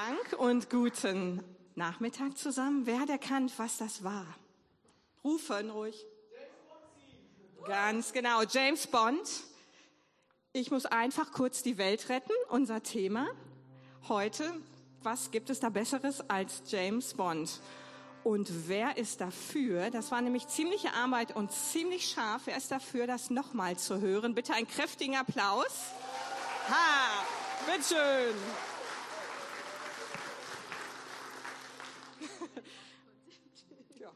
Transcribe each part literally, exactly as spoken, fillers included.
Dank und guten Nachmittag zusammen. Wer hat erkannt, was das war? Rufen ruhig. Ganz genau, James Bond. Ich muss einfach kurz die Welt retten, unser Thema. Heute, was gibt es da Besseres als James Bond? Und wer ist dafür, das war nämlich ziemliche Arbeit und ziemlich scharf, wer ist dafür, das nochmal zu hören? Bitte einen kräftigen Applaus. Ha, bitteschön. Ja.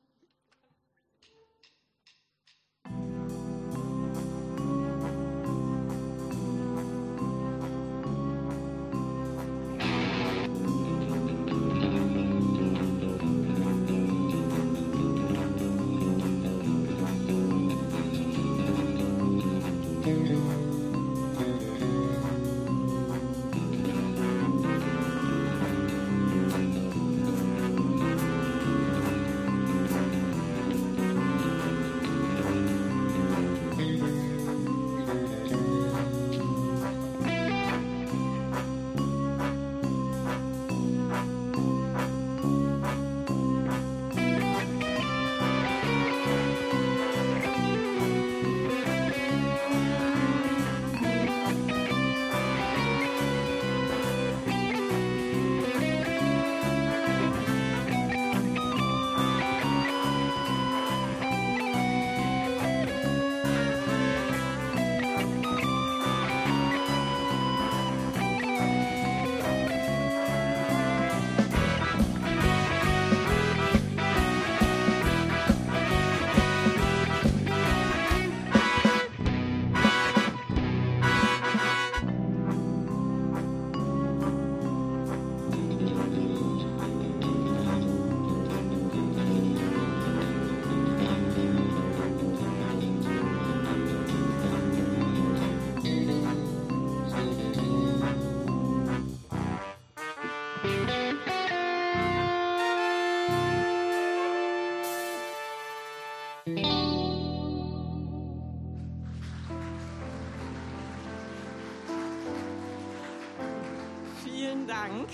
Dank.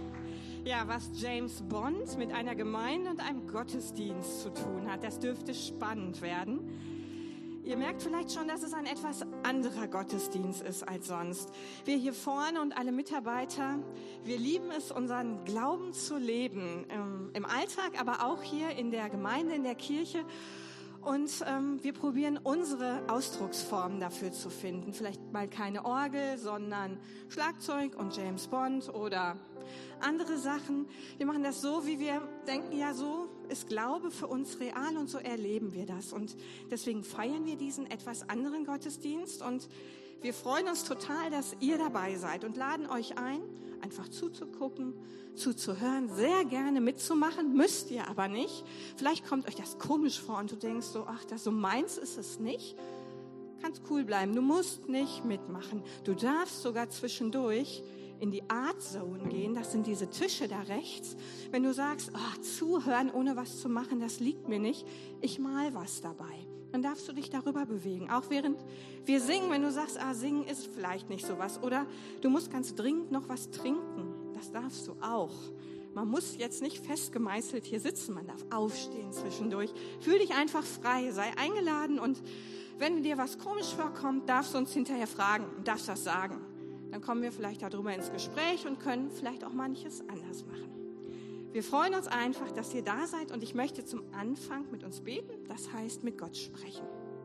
Ja, was James Bond mit einer Gemeinde und einem Gottesdienst zu tun hat, das dürfte spannend werden. Ihr merkt vielleicht schon, dass es ein etwas anderer Gottesdienst ist als sonst. Wir hier vorne und alle Mitarbeiter, wir lieben es, unseren Glauben zu leben, ähm, im Alltag, aber auch hier in der Gemeinde, in der Kirche. Und ähm, wir probieren unsere Ausdrucksformen dafür zu finden. Vielleicht mal keine Orgel, sondern Schlagzeug und James Bond oder andere Sachen. Wir machen das so, wie wir denken, ja, so ist Glaube für uns real und so erleben wir das. Und deswegen feiern wir diesen etwas anderen Gottesdienst und wir freuen uns total, dass ihr dabei seid und laden euch ein, einfach zuzugucken, zuzuhören, sehr gerne mitzumachen, müsst ihr aber nicht. Vielleicht kommt euch das komisch vor und du denkst so, ach, das so meins ist es nicht. Kannst cool bleiben, du musst nicht mitmachen. Du darfst sogar zwischendurch in die Art Zone gehen, das sind diese Tische da rechts. Wenn du sagst, oh, zuhören ohne was zu machen, das liegt mir nicht, ich mal was dabei. Dann darfst du dich darüber bewegen. Auch während wir singen, wenn du sagst, ah, singen ist vielleicht nicht so was. Oder du musst ganz dringend noch was trinken. Das darfst du auch. Man muss jetzt nicht fest gemeißelt hier sitzen. Man darf aufstehen zwischendurch. Fühl dich einfach frei, sei eingeladen. Und wenn dir was komisch vorkommt, darfst du uns hinterher fragen und darfst das sagen. Dann kommen wir vielleicht darüber ins Gespräch und können vielleicht auch manches anders machen. Wir freuen uns einfach, dass ihr da seid und ich möchte zum Anfang mit uns beten, das heißt mit Gott sprechen.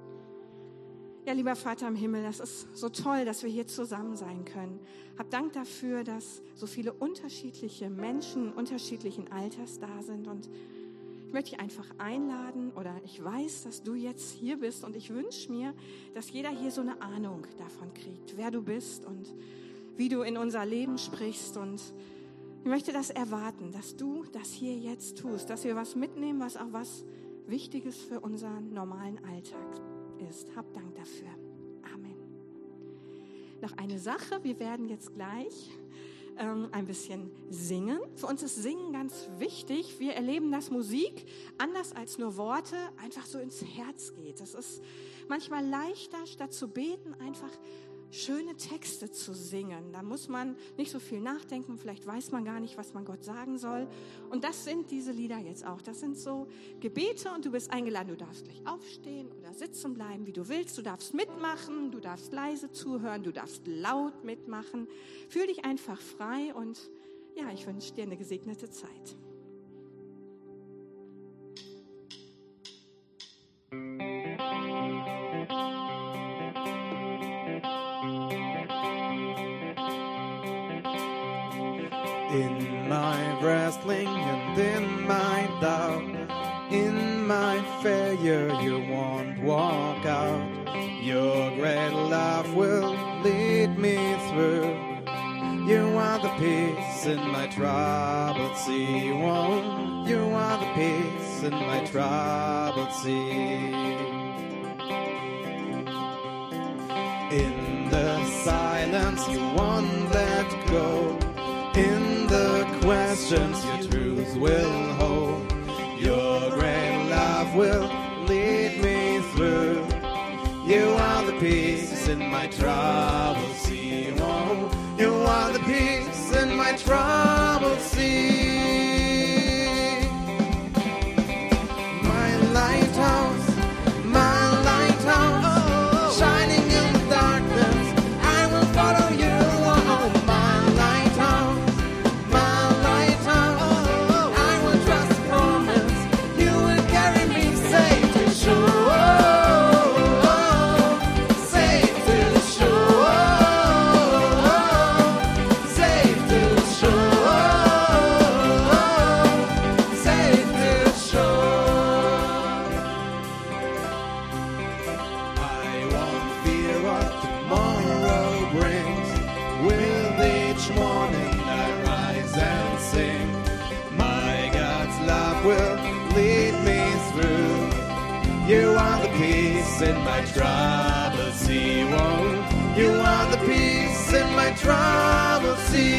Ja, lieber Vater im Himmel, das ist so toll, dass wir hier zusammen sein können. Hab Dank dafür, dass so viele unterschiedliche Menschen unterschiedlichen Alters da sind und ich möchte dich einfach einladen oder ich weiß, dass du jetzt hier bist und ich wünsche mir, dass jeder hier so eine Ahnung davon kriegt, wer du bist und wie du in unser Leben sprichst und ich möchte das erwarten, dass du das hier jetzt tust, dass wir was mitnehmen, was auch was Wichtiges für unseren normalen Alltag ist. Hab Dank dafür. Amen. Noch eine Sache, wir werden jetzt gleich ähm, ein bisschen singen. Für uns ist Singen ganz wichtig. Wir erleben, dass Musik, anders als nur Worte, einfach so ins Herz geht. Es ist manchmal leichter, statt zu beten, einfach schöne Texte zu singen. Da muss man nicht so viel nachdenken, vielleicht weiß man gar nicht, was man Gott sagen soll. Und das sind diese Lieder jetzt auch. Das sind so Gebete und du bist eingeladen. Du darfst gleich aufstehen oder sitzen bleiben, wie du willst. Du darfst mitmachen, du darfst leise zuhören, du darfst laut mitmachen. Fühl dich einfach frei und ja, ich wünsche dir eine gesegnete Zeit. In my wrestling and in my doubt, in my failure you won't walk out. Your great love will lead me through. You are the peace in my troubled sea. Won't you are the peace in my troubled sea. In the silence you won't let go. In the questions your truth will hold. Your great love will lead me through. You are the peace in my troubled sea. Oh, you are the peace in my troubled sea. My lighthouse, my lighthouse, oh, shining in the darkness, I will follow you. In my troubled sea, won't you are the peace in my troubled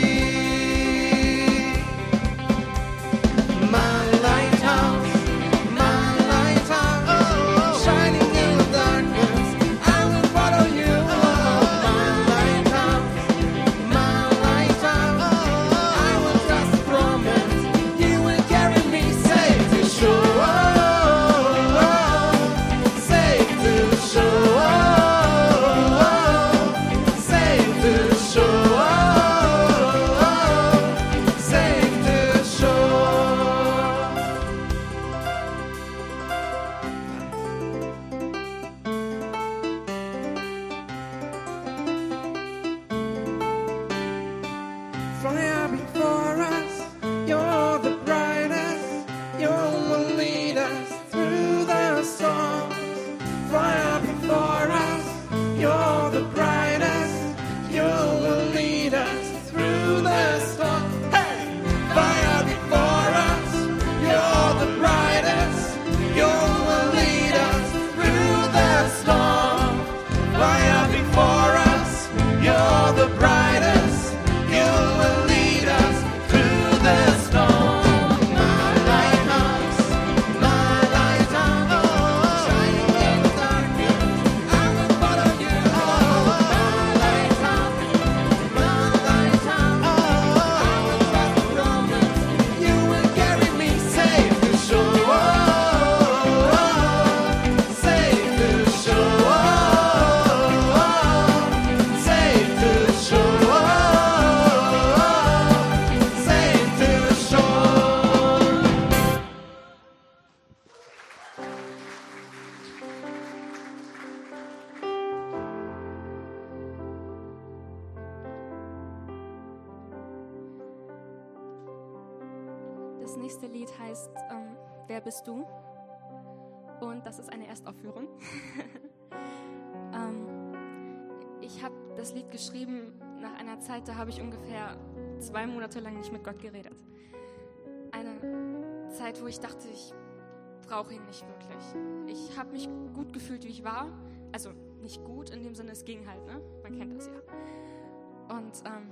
sea. My lighthouse, my lighthouse, oh, shining in the darkness, I will follow you. Oh, my lighthouse, my lighthouse, oh, I will trust the promise. You will carry me safe to shore. Das nächste Lied heißt ähm, Wer bist du? Und das ist eine Erstaufführung. ähm, ich habe das Lied geschrieben nach einer Zeit, da habe ich ungefähr zwei Monate lang nicht mit Gott geredet. Eine Zeit, wo ich dachte, ich brauche ihn nicht wirklich. Ich habe mich gut gefühlt, wie ich war. Also nicht gut in dem Sinne, es ging halt, ne? Man kennt das ja. Und ähm,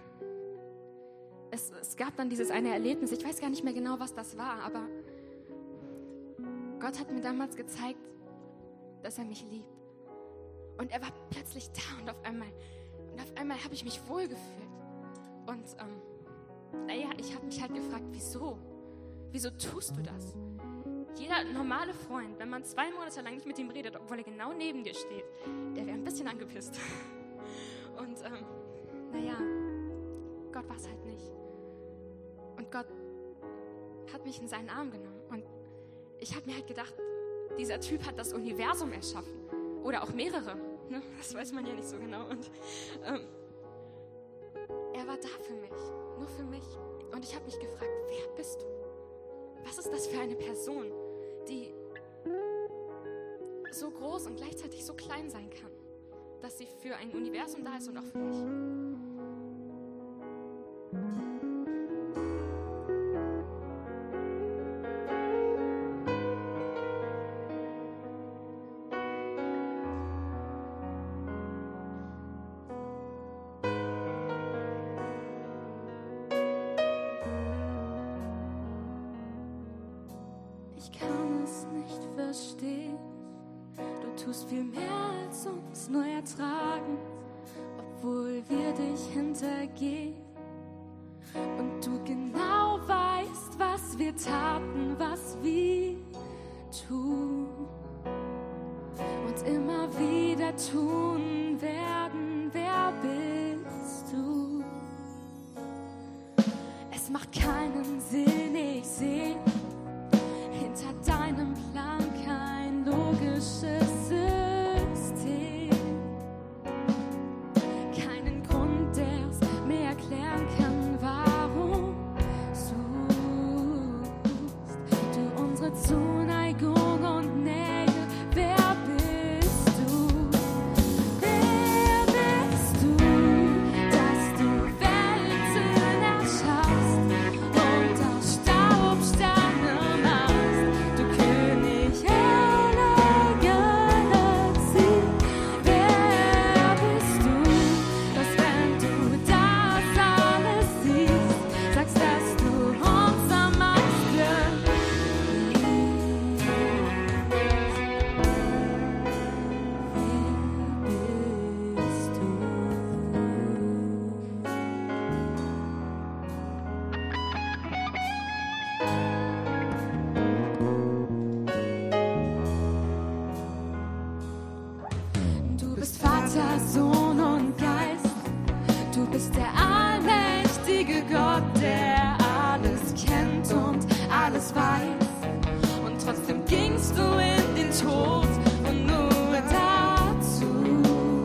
es, es gab dann dieses eine Erlebnis, ich weiß gar nicht mehr genau, was das war, aber Gott hat mir damals gezeigt, dass er mich liebt. Und er war plötzlich da und auf einmal, und auf einmal habe ich mich wohlgefühlt. Und ähm, naja, ich habe mich halt gefragt, wieso? Wieso tust du das? Jeder normale Freund, wenn man zwei Monate lang nicht mit ihm redet, obwohl er genau neben dir steht, der wäre ein bisschen angepisst. Und ähm, naja, Gott war es halt nicht. Und Gott hat mich in seinen Arm genommen. Und ich habe mir halt gedacht, dieser Typ hat das Universum erschaffen. Oder auch mehrere. Ne? Das weiß man ja nicht so genau. Und ähm, er war da für mich. Nur für mich. Und ich habe mich gefragt, wer bist du? Was ist das für eine Person, die so groß und gleichzeitig so klein sein kann, dass sie für ein Universum da ist und auch für mich? Ich kann es nicht verstehen. Du tust viel mehr als uns nur ertragen, obwohl wir dich hintergehen. Und du genau weißt, was wir taten, was wir tun. Und immer wieder tun werden. Wer bist du? Es macht keinen Sinn, ich sehe hinter deinem Plan kein logisches System. Keinen Grund, der's mir erklären kann, warum suchst du unsere Zuneigung und Nähe. Wer bist du? Wer bist du, dass du Welten erschaffst und aus Staub Sterne machst? Du König aller Galaxie. Wer bist du, dass wenn du das alles siehst, sagst, dass du uns am meisten liebst? Wer bist du? Du bist Vater, Sohn und Geist. Du bist der allmächtige Gott, der alles kennt und alles weiß. Und trotzdem gingst du in den Tod und nur dazu,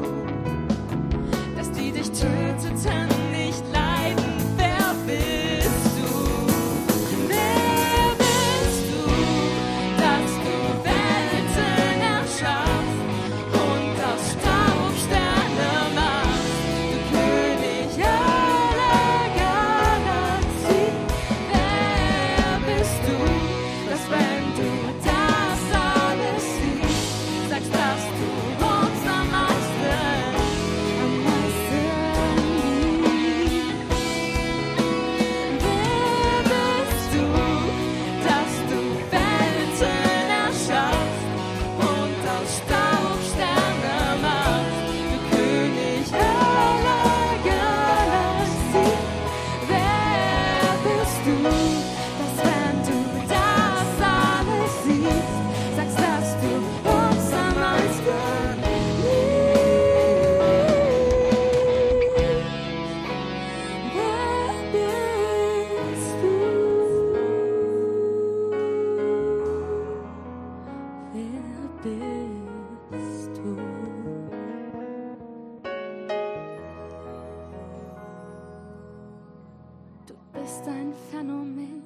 dass die dich töteten, nicht leiden. Wer bist du? Wer bist du, dass du Welten erschaffst und aus Staub Sterne machst? Du König aller Galaxie. Wer bist du, dass wenn du das alles siehst, sagst, dass du uns am meisten, am meisten liebst? Wer bist du, dass du Welten erschaffst und aus Staub Sterne machst? Du König aller Galaxie. Wer bist du, dass wenn du das alles siehst, sagst, dass du uns am meisten liebst? Wer bist du? Wer bist du? Du bist ein Phänomen,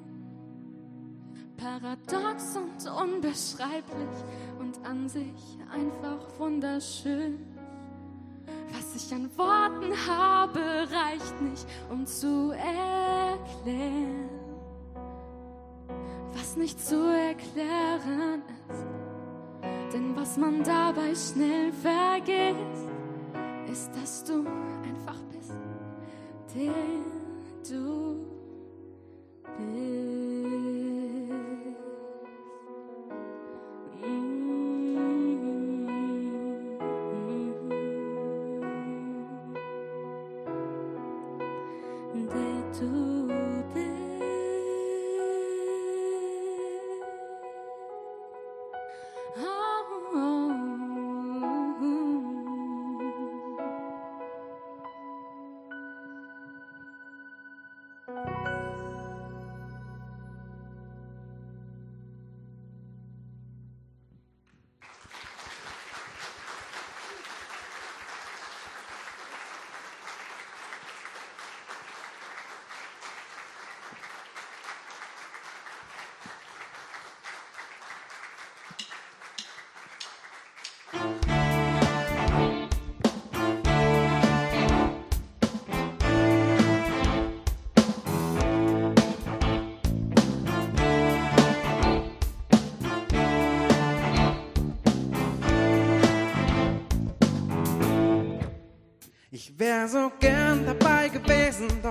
paradox und unbeschreiblich und an sich einfach wunderschön. Was ich an Worten habe, reicht nicht, um zu erklären, was nicht zu erklären ist. Denn was man dabei schnell vergisst, ist, dass du einfach bist, der du bist. Mm-hmm.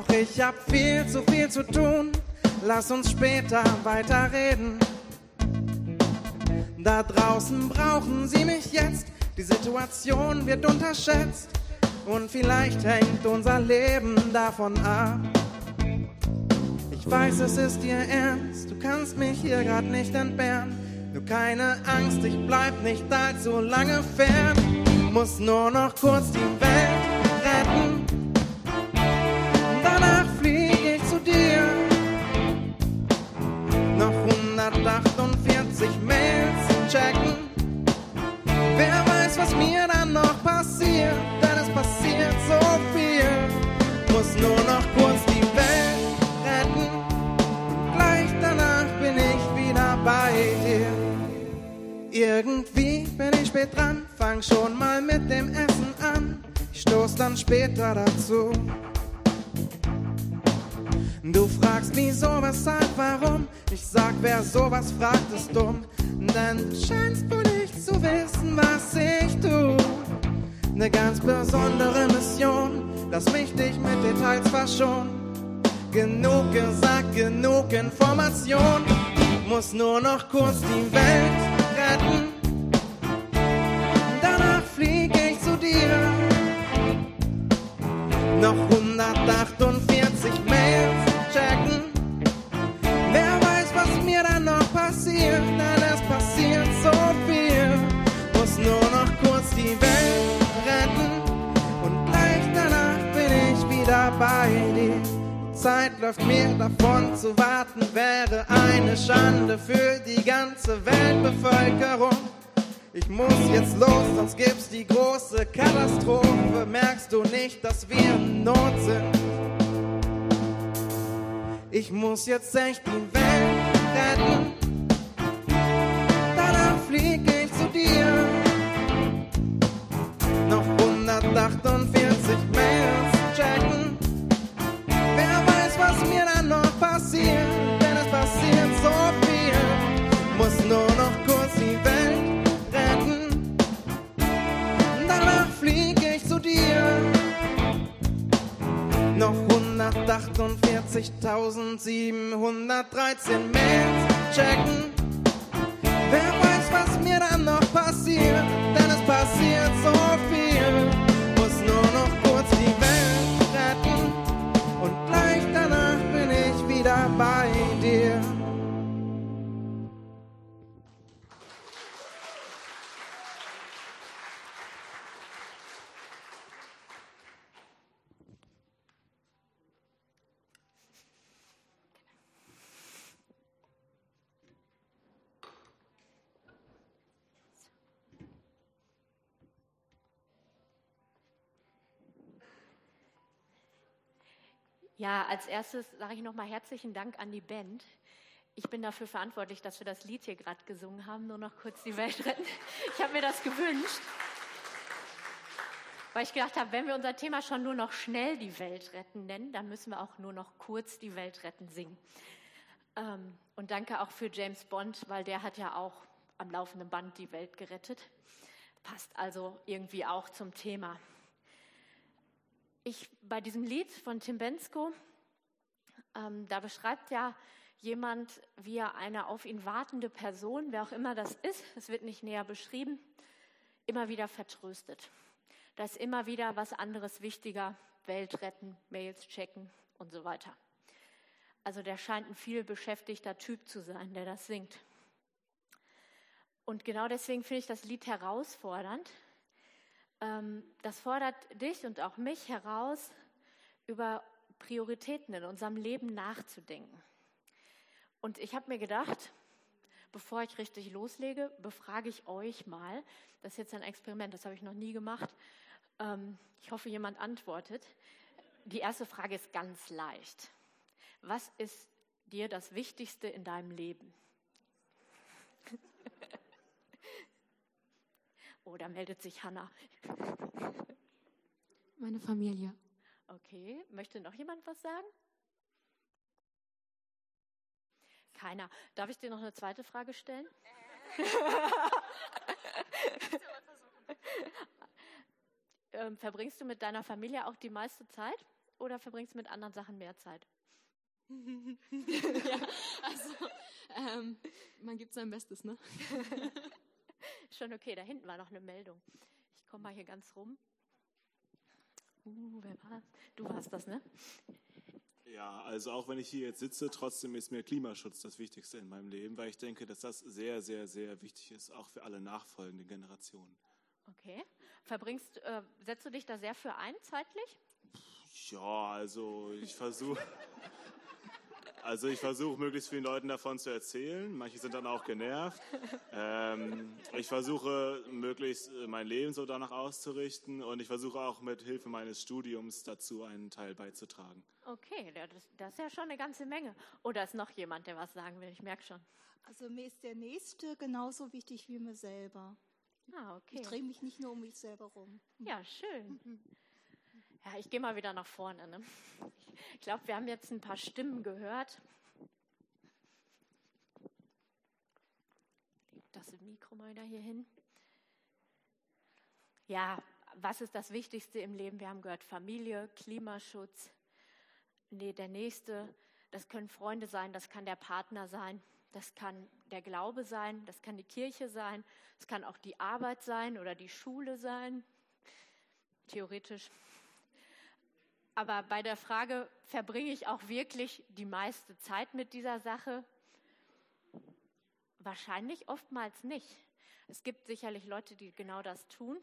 Doch ich hab viel zu viel zu tun. Lass uns später weiterreden. Da draußen brauchen sie mich jetzt. Die Situation wird unterschätzt. Und vielleicht hängt unser Leben davon ab. Ich weiß, es ist dir ernst. Du kannst mich hier grad nicht entbehren. Nur keine Angst, ich bleib nicht allzu lange fern. Muss nur noch kurz die Welt retten. Danach flieg ich zu dir. Noch hundertachtundvierzig Mails checken. Wer weiß, was mir dann noch passiert, denn es passiert so viel. Muss nur noch kurz die Welt retten. Gleich danach bin ich wieder bei dir. Irgendwie bin ich spät dran, fang schon mal mit dem Essen an. Ich stoß dann später dazu. Du fragst wieso, weshalb, warum. Ich sag, wer sowas fragt, ist dumm. Denn du scheinst wohl nicht zu wissen, was ich tu. Ne ganz besondere Mission, lass mich dich mit Details verschonen. Genug gesagt, genug Information. Muss nur noch kurz die Welt retten. Danach flieg ich zu dir. Noch hundertachtundvierzig Mails checken. Wer weiß, was mir dann noch passiert, denn es passiert so viel. Muss nur noch kurz die Welt retten. Und gleich danach bin ich wieder bei dir. Zeit läuft mir davon, zu warten wäre eine Schande für die ganze Weltbevölkerung. Ich muss jetzt los, sonst gibt's die große Katastrophe. Merkst du nicht, dass wir in Not sind? Ich muss jetzt echt die Welt retten. Danach flieg ich zu dir. Noch hundertachtundvierzig Mails checken. Wer weiß, was mir dann noch passiert, denn es passiert so viel. Muss nur noch kurz die Welt retten. Danach flieg ich zu dir. Noch hundertachtundvierzigtausendsiebenhundertdreizehn Mails checken. Wer weiß, was mir dann noch passiert, denn es passiert so viel. Muss nur noch kurz die Welt retten. Und gleich danach bin ich wieder bei dir. Ja, als erstes sage ich nochmal herzlichen Dank an die Band. Ich bin dafür verantwortlich, dass wir das Lied hier gerade gesungen haben, nur noch kurz die Welt retten. Ich habe mir das gewünscht, weil ich gedacht habe, wenn wir unser Thema schon nur noch schnell die Welt retten nennen, dann müssen wir auch nur noch kurz die Welt retten singen. Ähm, und danke auch für James Bond, weil der hat ja auch am laufenden Band die Welt gerettet. Passt also irgendwie auch zum Thema. Ich, bei diesem Lied von Tim Bendzko, ähm, da beschreibt ja jemand, wie er eine auf ihn wartende Person, wer auch immer das ist, es wird nicht näher beschrieben, immer wieder vertröstet. Da ist immer wieder was anderes wichtiger, Welt retten, Mails checken und so weiter. Also der scheint ein viel beschäftigter Typ zu sein, der das singt. Und genau deswegen finde ich das Lied herausfordernd. Das fordert dich und auch mich heraus, über Prioritäten in unserem Leben nachzudenken. Und ich habe mir gedacht, bevor ich richtig loslege, befrage ich euch mal, das ist jetzt ein Experiment, das habe ich noch nie gemacht, ich hoffe, jemand antwortet. Die erste Frage ist ganz leicht. Was ist dir das Wichtigste in deinem Leben? Oh, da meldet sich Hannah. Meine Familie. Okay, möchte noch jemand was sagen? Keiner. Darf ich dir noch eine zweite Frage stellen? ähm, verbringst du mit deiner Familie auch die meiste Zeit? oder verbringst du mit anderen Sachen mehr Zeit? Ja, also ähm, man gibt sein Bestes, ne? Schon okay, da hinten war noch eine Meldung. Ich komme mal hier ganz rum. Uh, wer war's? Du warst das, ne? Ja, also auch wenn ich hier jetzt sitze, trotzdem ist mir Klimaschutz das Wichtigste in meinem Leben, weil ich denke, dass das sehr, sehr, sehr wichtig ist, auch für alle nachfolgenden Generationen. Okay. Verbringst, äh, setzt du dich da sehr für ein, zeitlich? Ja, also ich versuche... Also ich versuche, möglichst vielen Leuten davon zu erzählen. Manche sind dann auch genervt. Ähm, ich versuche, möglichst mein Leben so danach auszurichten. Und ich versuche auch mit Hilfe meines Studiums dazu einen Teil beizutragen. Okay, das, das ist ja schon eine ganze Menge. Oder ist noch jemand, der was sagen will? Ich merke schon. Also mir ist der Nächste genauso wichtig wie mir selber. Ah, okay. Ich drehe mich nicht nur um mich selber rum. Ja, schön. Ja, ich gehe mal wieder nach vorne. Ne? Ich glaube, wir haben jetzt ein paar Stimmen gehört. Leg das Mikro mal wieder hier hin. Ja, was ist das Wichtigste im Leben? Wir haben gehört Familie, Klimaschutz. Nee, der Nächste, das können Freunde sein, das kann der Partner sein, das kann der Glaube sein, das kann die Kirche sein, das kann auch die Arbeit sein oder die Schule sein, theoretisch. Aber bei der Frage, verbringe ich auch wirklich die meiste Zeit mit dieser Sache? Wahrscheinlich oftmals nicht. Es gibt sicherlich Leute, die genau das tun.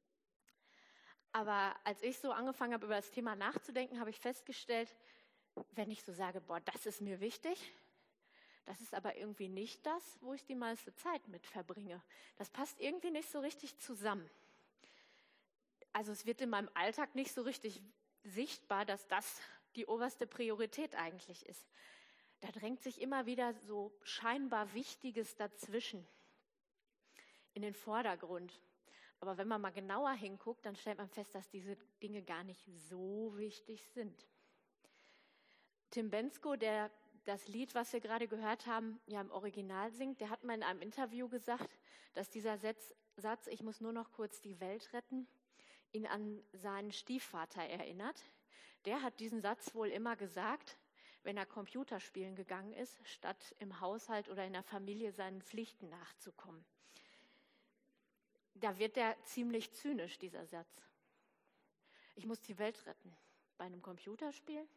Aber als ich so angefangen habe, über das Thema nachzudenken, habe ich festgestellt, wenn ich so sage, boah, das ist mir wichtig, das ist aber irgendwie nicht das, wo ich die meiste Zeit mit verbringe. Das passt irgendwie nicht so richtig zusammen. Also es wird in meinem Alltag nicht so richtig sichtbar, dass das die oberste Priorität eigentlich ist. Da drängt sich immer wieder so scheinbar Wichtiges dazwischen in den Vordergrund. Aber wenn man mal genauer hinguckt, dann stellt man fest, dass diese Dinge gar nicht so wichtig sind. Tim Bendzko, der das Lied, was wir gerade gehört haben, ja im Original singt, der hat mal in einem Interview gesagt, dass dieser Satz, Satz, ich muss nur noch kurz die Welt retten, ihn an seinen Stiefvater erinnert. Der hat diesen Satz wohl immer gesagt, wenn er Computerspielen gegangen ist, statt im Haushalt oder in der Familie seinen Pflichten nachzukommen. Da wird der ziemlich zynisch, dieser Satz. Ich muss die Welt retten. Bei einem Computerspiel?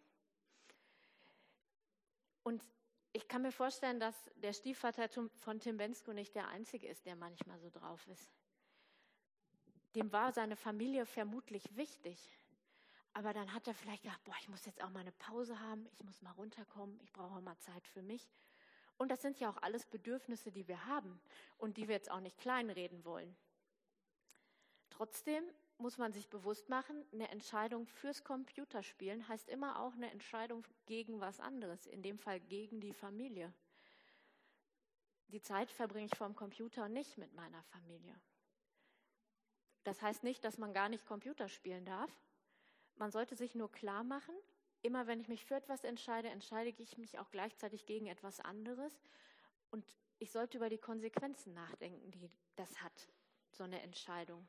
Und ich kann mir vorstellen, dass der Stiefvater von Tim Bendzko nicht der Einzige ist, der manchmal so drauf ist. Dem war seine Familie vermutlich wichtig. Aber dann hat er vielleicht gedacht, boah, ich muss jetzt auch mal eine Pause haben, ich muss mal runterkommen, ich brauche mal Zeit für mich. Und das sind ja auch alles Bedürfnisse, die wir haben und die wir jetzt auch nicht kleinreden wollen. Trotzdem muss man sich bewusst machen, eine Entscheidung fürs Computerspielen heißt immer auch eine Entscheidung gegen was anderes, in dem Fall gegen die Familie. Die Zeit verbringe ich vorm Computer und nicht mit meiner Familie. Das heißt nicht, dass man gar nicht Computer spielen darf. Man sollte sich nur klar machen, immer wenn ich mich für etwas entscheide, entscheide ich mich auch gleichzeitig gegen etwas anderes. Und ich sollte über die Konsequenzen nachdenken, die das hat, so eine Entscheidung.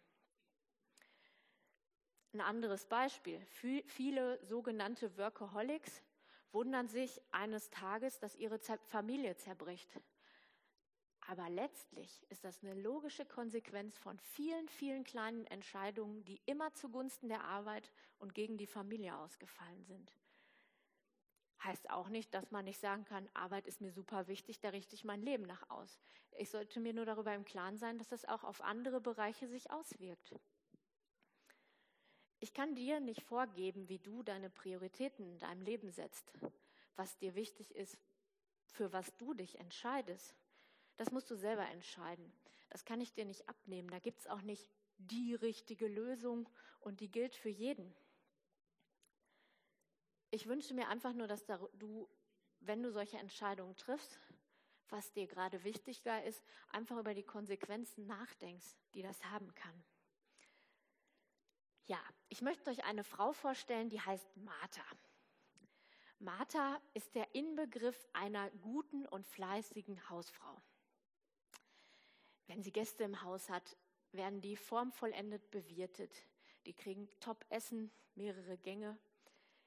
Ein anderes Beispiel. Viele sogenannte Workaholics wundern sich eines Tages, dass ihre Familie zerbricht. Aber letztlich ist das eine logische Konsequenz von vielen, vielen kleinen Entscheidungen, die immer zugunsten der Arbeit und gegen die Familie ausgefallen sind. Heißt auch nicht, dass man nicht sagen kann, Arbeit ist mir super wichtig, da richte ich mein Leben nach aus. Ich sollte mir nur darüber im Klaren sein, dass das auch auf andere Bereiche sich auswirkt. Ich kann dir nicht vorgeben, wie du deine Prioritäten in deinem Leben setzt, was dir wichtig ist, für was du dich entscheidest. Das musst du selber entscheiden. Das kann ich dir nicht abnehmen. Da gibt es auch nicht die richtige Lösung und die gilt für jeden. Ich wünsche mir einfach nur, dass du, wenn du solche Entscheidungen triffst, was dir gerade wichtiger ist, einfach über die Konsequenzen nachdenkst, die das haben kann. Ja, ich möchte euch eine Frau vorstellen, die heißt Martha. Martha ist der Inbegriff einer guten und fleißigen Hausfrau. Wenn sie Gäste im Haus hat, werden die formvollendet bewirtet. Die kriegen Top-Essen, mehrere Gänge.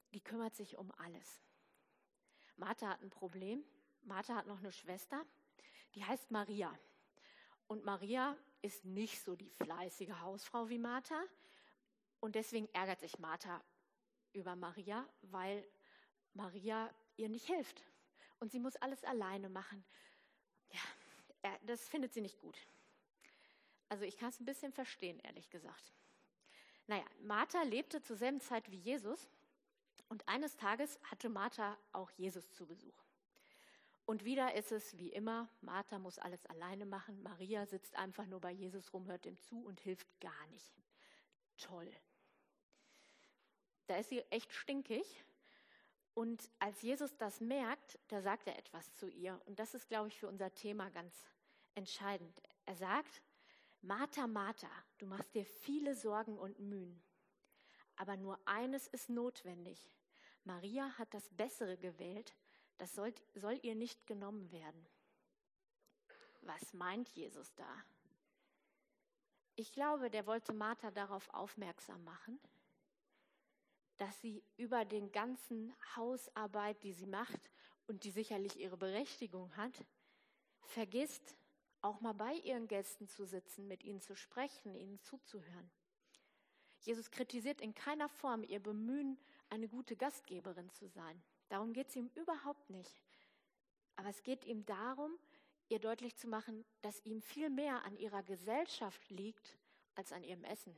die kümmert sich um alles. Martha hat ein Problem. Martha hat noch eine Schwester, die heißt Maria. Und Maria ist nicht so die fleißige Hausfrau wie Martha. Und deswegen ärgert sich Martha über Maria, weil Maria ihr nicht hilft. Und sie muss alles alleine machen. Ja, das findet sie nicht gut. Also ich kann es ein bisschen verstehen, ehrlich gesagt. Naja, Martha lebte zur selben Zeit wie Jesus. Und eines Tages hatte Martha auch Jesus zu Besuch. Und wieder ist es wie immer, Martha muss alles alleine machen. Maria sitzt einfach nur bei Jesus rum, hört ihm zu und hilft gar nicht. Toll. Da ist sie echt stinkig. Und als Jesus das merkt, da sagt er etwas zu ihr. Und das ist, glaube ich, für unser Thema ganz entscheidend. Er sagt, Martha, Martha, du machst dir viele Sorgen und Mühen. Aber nur eines ist notwendig. Maria hat das Bessere gewählt. Das soll, soll ihr nicht genommen werden. Was meint Jesus da? Ich glaube, der wollte Martha darauf aufmerksam machen, dass sie über den ganzen Hausarbeit, die sie macht und die sicherlich ihre Berechtigung hat, vergisst, auch mal bei ihren Gästen zu sitzen, mit ihnen zu sprechen, ihnen zuzuhören. Jesus kritisiert in keiner Form ihr Bemühen, eine gute Gastgeberin zu sein. Darum geht es ihm überhaupt nicht. Aber es geht ihm darum, ihr deutlich zu machen, dass ihm viel mehr an ihrer Gesellschaft liegt, als an ihrem Essen.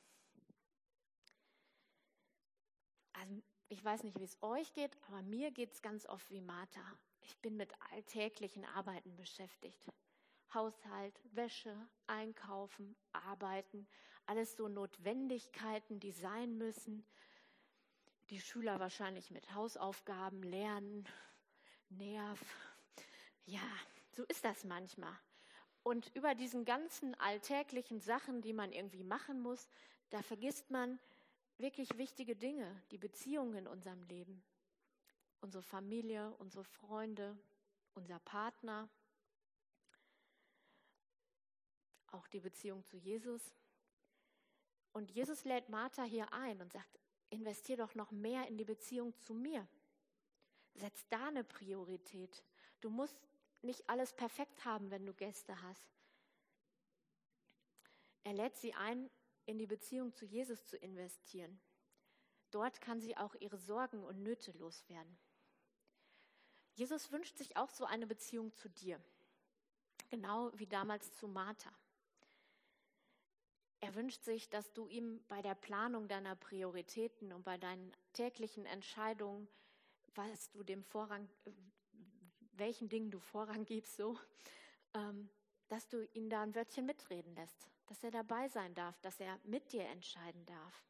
Also ich weiß nicht, wie es euch geht, aber mir geht es ganz oft wie Martha. Ich bin mit alltäglichen Arbeiten beschäftigt. Haushalt, Wäsche, Einkaufen, Arbeiten, alles so Notwendigkeiten, die sein müssen. Die Schüler wahrscheinlich mit Hausaufgaben, Lernen, Nerv. Ja, so ist das manchmal. Und über diesen ganzen alltäglichen Sachen, die man irgendwie machen muss, da vergisst man wirklich wichtige Dinge, die Beziehungen in unserem Leben. Unsere Familie, unsere Freunde, unser Partner, auch die Beziehung zu Jesus. Und Jesus lädt Martha hier ein und sagt, investier doch noch mehr in die Beziehung zu mir. Setz da eine Priorität. Du musst nicht alles perfekt haben, wenn du Gäste hast. Er lädt sie ein, in die Beziehung zu Jesus zu investieren. Dort kann sie auch ihre Sorgen und Nöte loswerden. Jesus wünscht sich auch so eine Beziehung zu dir, genau wie damals zu Martha. Er wünscht sich, dass du ihm bei der Planung deiner Prioritäten und bei deinen täglichen Entscheidungen, was du dem Vorrang, welchen Dingen du Vorrang gibst, so, ähm, dass du ihn da ein Wörtchen mitreden lässt, dass er dabei sein darf, dass er mit dir entscheiden darf.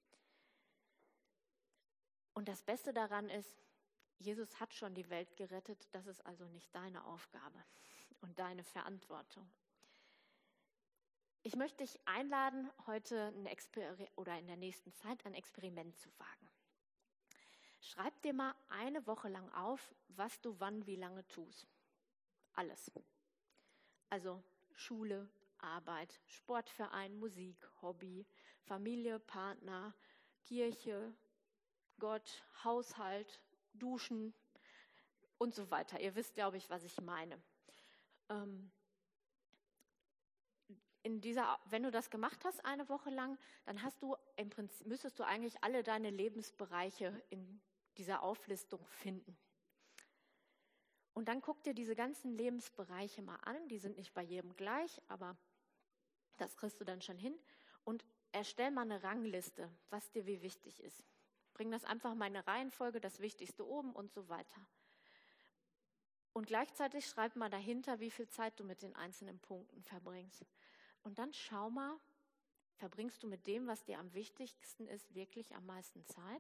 Und das Beste daran ist, Jesus hat schon die Welt gerettet, das ist also nicht deine Aufgabe und deine Verantwortung. Ich möchte dich einladen, heute ein Exper- oder in der nächsten Zeit ein Experiment zu wagen. Schreib dir mal eine Woche lang auf, was du wann wie lange tust. Alles. Also Schule, Arbeit, Sportverein, Musik, Hobby, Familie, Partner, Kirche, Gott, Haushalt, Duschen und so weiter. Ihr wisst, glaube ich, was ich meine. Ähm, in dieser, wenn du das gemacht hast eine Woche lang, dann hast du im Prinzip, müsstest du eigentlich alle deine Lebensbereiche in dieser Auflistung finden. Und dann guck dir diese ganzen Lebensbereiche mal an. Die sind nicht bei jedem gleich, aber das kriegst du dann schon hin. Und erstell mal eine Rangliste, was dir wie wichtig ist. Bring das einfach mal in eine Reihenfolge, das Wichtigste oben und so weiter. Und gleichzeitig schreib mal dahinter, wie viel Zeit du mit den einzelnen Punkten verbringst. Und dann schau mal, verbringst du mit dem, was dir am wichtigsten ist, wirklich am meisten Zeit?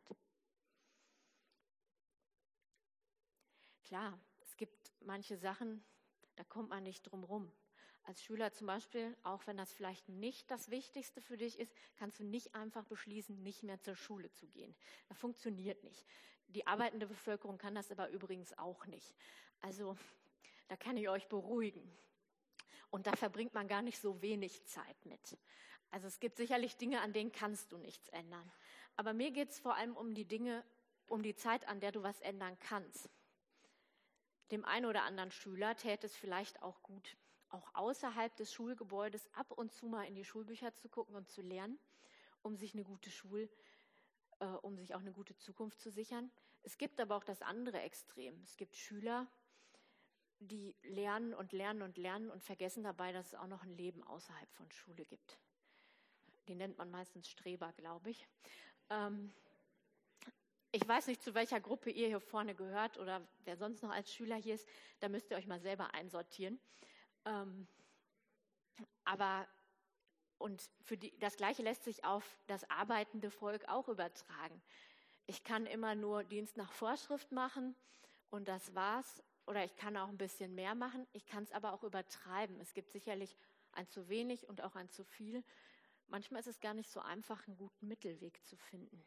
Klar, es gibt manche Sachen, da kommt man nicht drum rum. Als Schüler zum Beispiel, auch wenn das vielleicht nicht das Wichtigste für dich ist, kannst du nicht einfach beschließen, nicht mehr zur Schule zu gehen. Das funktioniert nicht. Die arbeitende Bevölkerung kann das aber übrigens auch nicht. Also da kann ich euch beruhigen. Und da verbringt man gar nicht so wenig Zeit mit. Also es gibt sicherlich Dinge, an denen kannst du nichts ändern. Aber mir geht es vor allem um die Dinge, um die Zeit, an der du was ändern kannst. Dem einen oder anderen Schüler täte es vielleicht auch gut, auch außerhalb des Schulgebäudes ab und zu mal in die Schulbücher zu gucken und zu lernen, um sich eine gute Schul, äh, um sich auch eine gute Zukunft zu sichern. Es gibt aber auch das andere Extrem. Es gibt Schüler, die lernen und lernen und lernen und vergessen dabei, dass es auch noch ein Leben außerhalb von Schule gibt. Die nennt man meistens Streber, glaube ich. Ähm, ich weiß nicht, zu welcher Gruppe ihr hier vorne gehört oder wer sonst noch als Schüler hier ist. Da müsst ihr euch mal selber einsortieren. Ähm, aber und für die, das Gleiche lässt sich auf das arbeitende Volk auch übertragen. Ich kann immer nur Dienst nach Vorschrift machen und das war's. Oder ich kann auch ein bisschen mehr machen. Ich kann es aber auch übertreiben. Es gibt sicherlich ein zu wenig und auch ein zu viel. Manchmal ist es gar nicht so einfach, einen guten Mittelweg zu finden.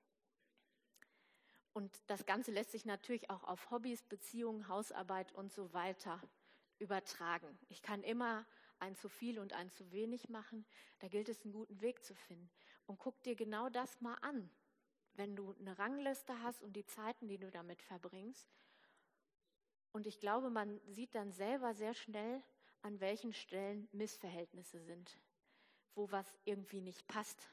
Und das Ganze lässt sich natürlich auch auf Hobbys, Beziehungen, Hausarbeit und so weiter übertragen. Ich kann immer ein zu viel und ein zu wenig machen. Da gilt es, einen guten Weg zu finden. Und guck dir genau das mal an, wenn du eine Rangliste hast und die Zeiten, die du damit verbringst. Und ich glaube, man sieht dann selber sehr schnell, an welchen Stellen Missverhältnisse sind, wo was irgendwie nicht passt.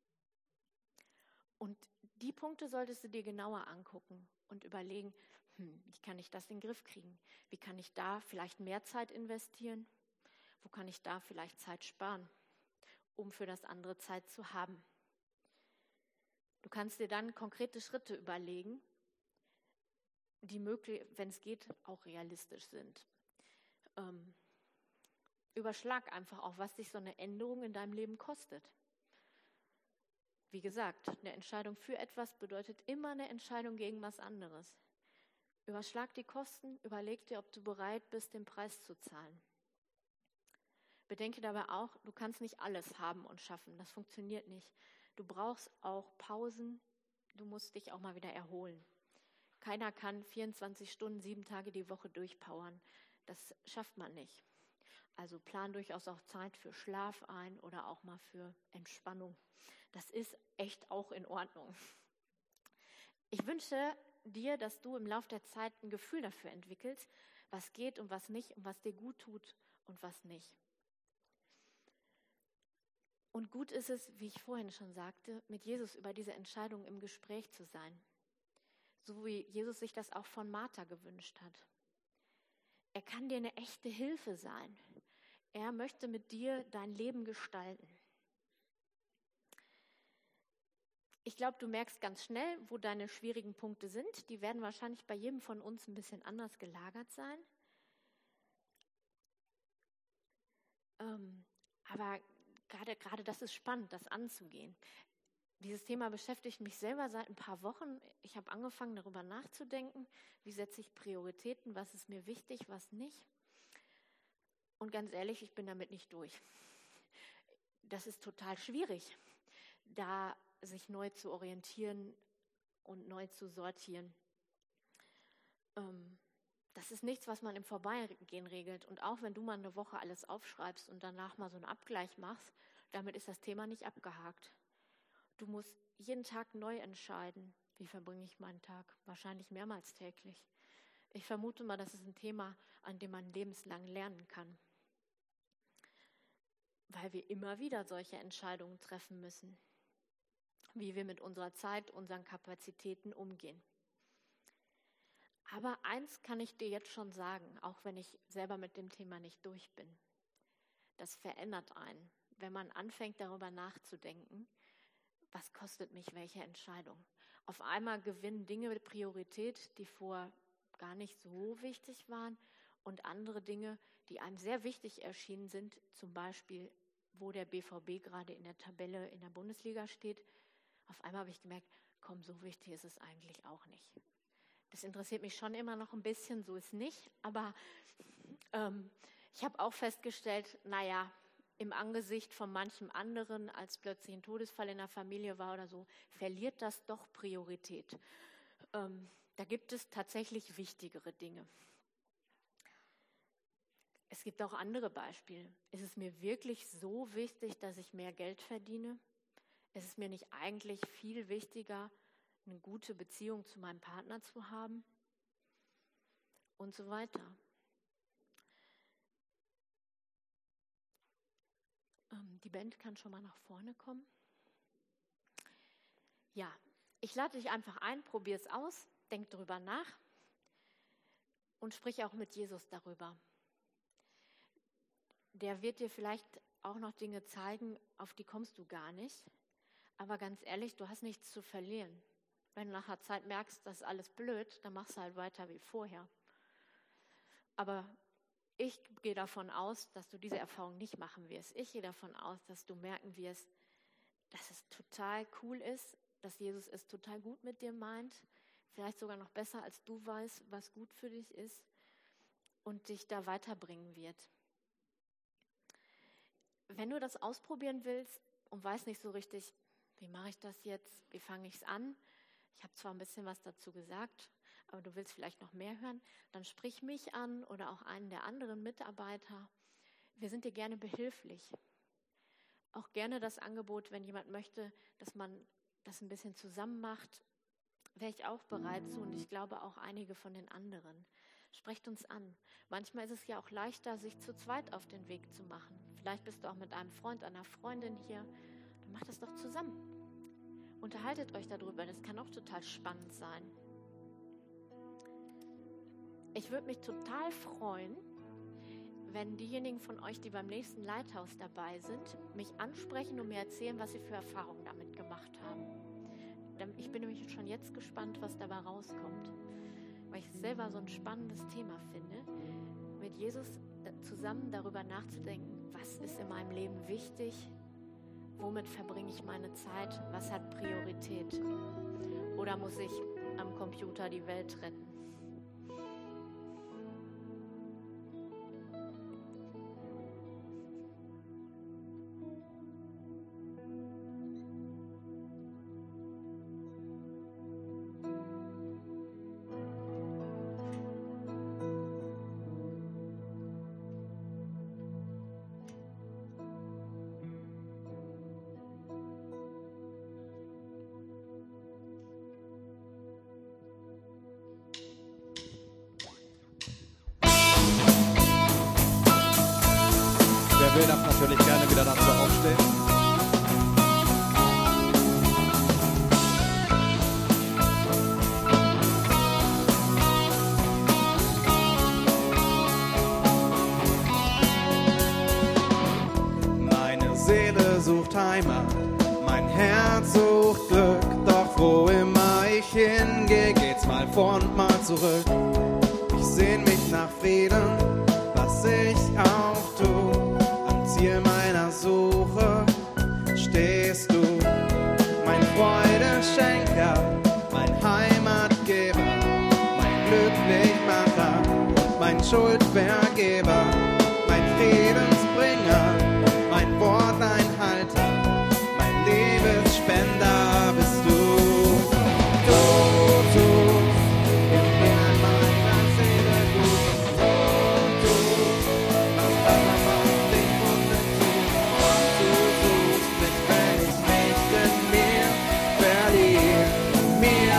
Und die Punkte solltest du dir genauer angucken und überlegen, hm, wie kann ich das in den Griff kriegen? Wie kann ich da vielleicht mehr Zeit investieren? Wo kann ich da vielleicht Zeit sparen, um für das andere Zeit zu haben? Du kannst dir dann konkrete Schritte überlegen, die möglich, wenn es geht, auch realistisch sind. Ähm, überschlag einfach auch, was dich so eine Änderung in deinem Leben kostet. Wie gesagt, eine Entscheidung für etwas bedeutet immer eine Entscheidung gegen was anderes. Überschlag die Kosten, überleg dir, ob du bereit bist, den Preis zu zahlen. Bedenke dabei auch, du kannst nicht alles haben und schaffen. Das funktioniert nicht. Du brauchst auch Pausen. Du musst dich auch mal wieder erholen. Keiner kann vierundzwanzig Stunden, sieben Tage die Woche durchpowern. Das schafft man nicht. Also plan durchaus auch Zeit für Schlaf ein oder auch mal für Entspannung. Das ist echt auch in Ordnung. Ich wünsche dir, dass du im Laufe der Zeit ein Gefühl dafür entwickelst, was geht und was nicht und was dir gut tut und was nicht. Und gut ist es, wie ich vorhin schon sagte, mit Jesus über diese Entscheidung im Gespräch zu sein. So wie Jesus sich das auch von Martha gewünscht hat. Er kann dir eine echte Hilfe sein. Er möchte mit dir dein Leben gestalten. Ich glaube, du merkst ganz schnell, wo deine schwierigen Punkte sind. Die werden wahrscheinlich bei jedem von uns ein bisschen anders gelagert sein. Ähm, aber gerade, gerade das ist spannend, das anzugehen. Dieses Thema beschäftigt mich selber seit ein paar Wochen. Ich habe angefangen, darüber nachzudenken, wie setze ich Prioritäten, was ist mir wichtig, was nicht. Und ganz ehrlich, ich bin damit nicht durch. Das ist total schwierig, da sich neu zu orientieren und neu zu sortieren. Ähm, das ist nichts, was man im Vorbeigehen regelt. Und auch wenn du mal eine Woche alles aufschreibst und danach mal so einen Abgleich machst, damit ist das Thema nicht abgehakt. Du musst jeden Tag neu entscheiden, wie verbringe ich meinen Tag, wahrscheinlich mehrmals täglich. Ich vermute mal, das ist ein Thema, an dem man lebenslang lernen kann, weil wir immer wieder solche Entscheidungen treffen müssen, wie wir mit unserer Zeit, unseren Kapazitäten umgehen. Aber eins kann ich dir jetzt schon sagen, auch wenn ich selber mit dem Thema nicht durch bin. Das verändert einen, wenn man anfängt, darüber nachzudenken, was kostet mich welche Entscheidung. Auf einmal gewinnen Dinge mit Priorität, die vorher gar nicht so wichtig waren, und andere Dinge, die einem sehr wichtig erschienen sind, zum Beispiel, wo der B V B gerade in der Tabelle in der Bundesliga steht. Auf einmal habe ich gemerkt, komm, so wichtig ist es eigentlich auch nicht. Das interessiert mich schon immer noch ein bisschen, so ist nicht, aber ähm, ich habe auch festgestellt, naja, im Angesicht von manchem anderen, als plötzlich ein Todesfall in der Familie war oder so, verliert das doch Priorität. Ähm, da gibt es tatsächlich wichtigere Dinge. Es gibt auch andere Beispiele. Ist es mir wirklich so wichtig, dass ich mehr Geld verdiene? Ist es mir nicht eigentlich viel wichtiger, eine gute Beziehung zu meinem Partner zu haben und so weiter. Ähm, die Band kann schon mal nach vorne kommen. Ja, ich lade dich einfach ein, probier es aus, denk darüber nach und sprich auch mit Jesus darüber. Der wird dir vielleicht auch noch Dinge zeigen, auf die kommst du gar nicht. Aber ganz ehrlich, du hast nichts zu verlieren. Wenn du nach einer Zeit merkst, das ist alles blöd, dann machst du halt weiter wie vorher. Aber ich gehe davon aus, dass du diese Erfahrung nicht machen wirst. Ich gehe davon aus, dass du merken wirst, dass es total cool ist, dass Jesus es total gut mit dir meint, vielleicht sogar noch besser, als du weißt, was gut für dich ist und dich da weiterbringen wird. Wenn du das ausprobieren willst und weißt nicht so richtig, wie mache ich das jetzt, wie fange ich es an, ich habe zwar ein bisschen was dazu gesagt, aber du willst vielleicht noch mehr hören, dann sprich mich an oder auch einen der anderen Mitarbeiter. Wir sind dir gerne behilflich. Auch gerne das Angebot, wenn jemand möchte, dass man das ein bisschen zusammen macht, wäre ich auch bereit zu und ich glaube auch einige von den anderen. Sprecht uns an. Manchmal ist es ja auch leichter, sich zu zweit auf den Weg zu machen. Vielleicht bist du auch mit einem Freund, einer Freundin hier. Dann macht das doch zusammen. Unterhaltet euch darüber, das kann auch total spannend sein. Ich würde mich total freuen, wenn diejenigen von euch, die beim nächsten Leithaus dabei sind, mich ansprechen und mir erzählen, was sie für Erfahrungen damit gemacht haben. Ich bin nämlich schon jetzt gespannt, was dabei rauskommt, weil ich es selber so ein spannendes Thema finde, mit Jesus zusammen darüber nachzudenken, was ist in meinem Leben wichtig, womit verbringe ich meine Zeit, was hat Priorität oder muss ich am Computer die Welt retten. Wer will, darf natürlich gerne wieder dazu aufstehen. Meine Seele sucht Heimat, mein Herz sucht Glück, doch wo immer ich hingehe, geht's mal vor und mal zurück. Ich sehn mich nach Frieden, was ich auch tu. Ziel meiner Suche stehst du, mein Freudeschenker, mein Heimatgeber, mein Glücklichmacher und mein Schuldvergeber, mein Friedensbringer, mein Worteinhalter, mein Liebesspender bist du. Du tust im Innern meiner Seele gut, du tust, was Wasser macht den Wunden tut, und du suchst mich, wenn ich mich in mir verliere, mir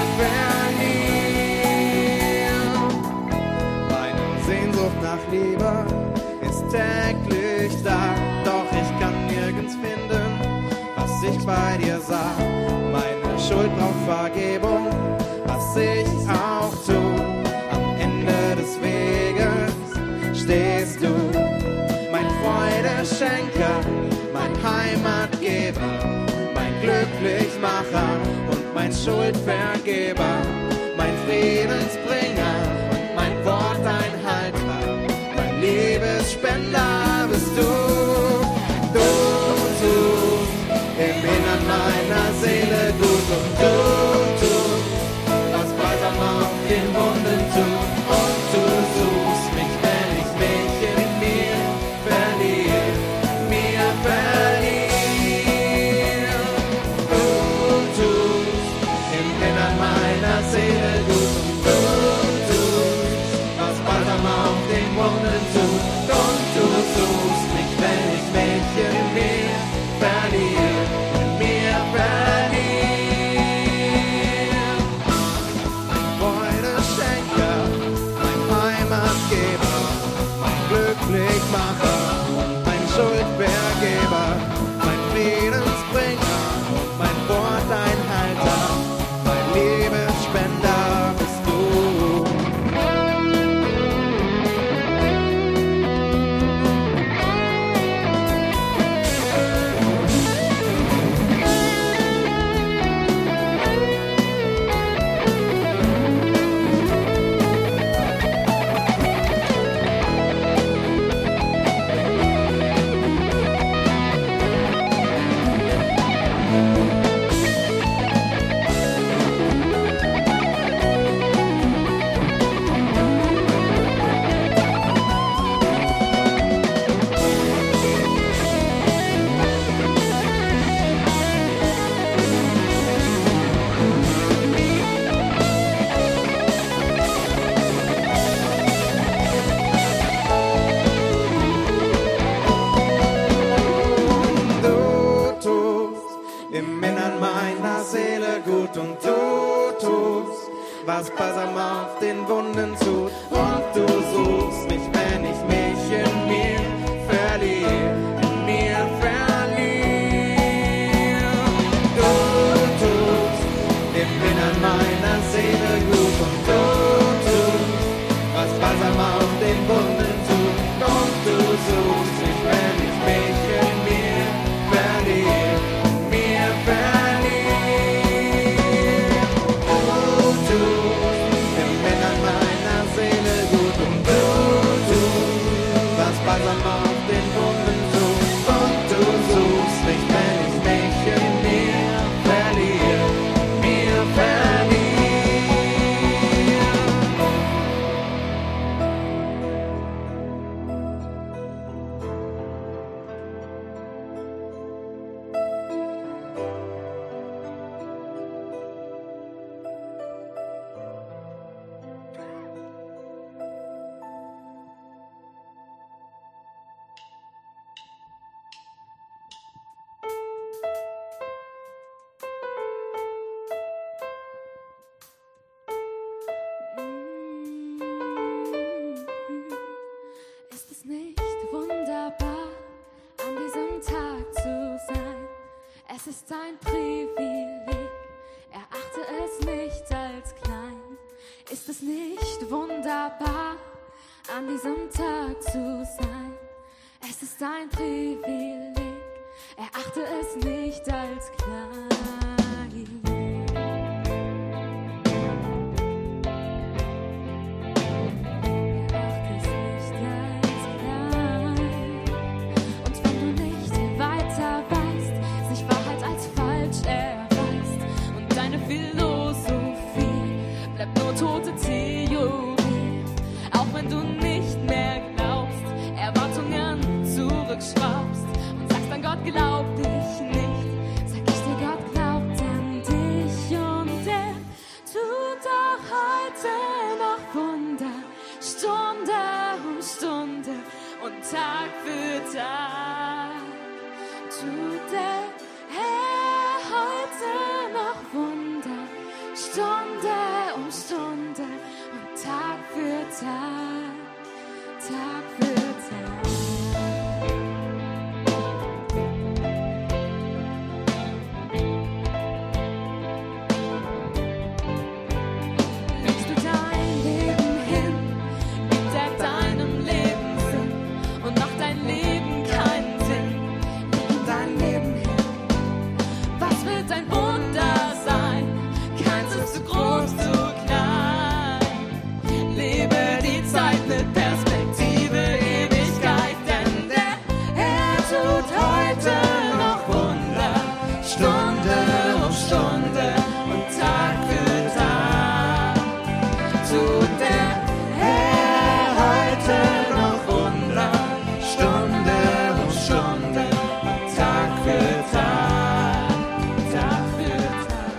verliere. Meine Sehnsucht nach Liebe ist täglich da, doch ich kann nirgends finden, was ich bei dir sah. Meine Schuld braucht Vergebung, was ich auch tu. Am Ende des Weges stehst du, mein Freudeschenker, mein Heimatgeber, mein Glücklichmacher und mein Schuldvergeber, mein Friedensbringer und mein Worteinhalter, mein Liebesspender bist du. Du tust im Innern meiner Seele gut und du tust, was Balsam auf den Wunden tut, und du suchst mich, wenn ich mich in mir verliere, mir verliere. Du tust im Innern meiner Seele gut und du was balsam auf den Wunden tut. Und du suchst mich, wenn ich mich in mir verliere, in mir verliere. Du tust dem Innern meiner Seele gut und du tust, was balsam auf den Wunden tut. Und du suchst mich, wenn ich mich in mir verliere, in mir verliere. Du tust dem Innern meiner Seele gut und du tust, was balsam auf den Wunden tut. Und du suchst mich, wenn ich mich in mir verliere, mir verliere. Ist es nicht wunderbar, an diesem Tag zu sein? Es ist ein Privileg, erachte es nicht als klein. Ist es nicht wunderbar, an diesem Tag zu sein? Es ist ein Privileg, erachte es nicht als klein. Tote Theorie, auch wenn du nicht mehr glaubst, Erwartungen zurückschraubst und sagst dann, Gott glaubt dich nicht, Sag ich dir, Gott glaubt an dich und er tut auch heute noch Wunder, Stunde um Stunde und Tag für Tag. Tut der Herr heute noch Wunder, Stunde um Stunde und Tag für Tag, Tag für Tag. Legst du dein Leben hin, gibt er deinem Leben Sinn und macht dein Leben keinen Sinn. Leg dein Leben hin, was wird dein Wunder sein? Keins ist zu groß, zu klein. Lebe die Zeit mit Perspektive, Ewigkeit, denn der Herr tut heute noch Wunder, Stunde um Stunde und Tag für Tag. Tut der Herr heute noch Wunder, Stunde um Stunde und Tag für Tag, Tag für Tag.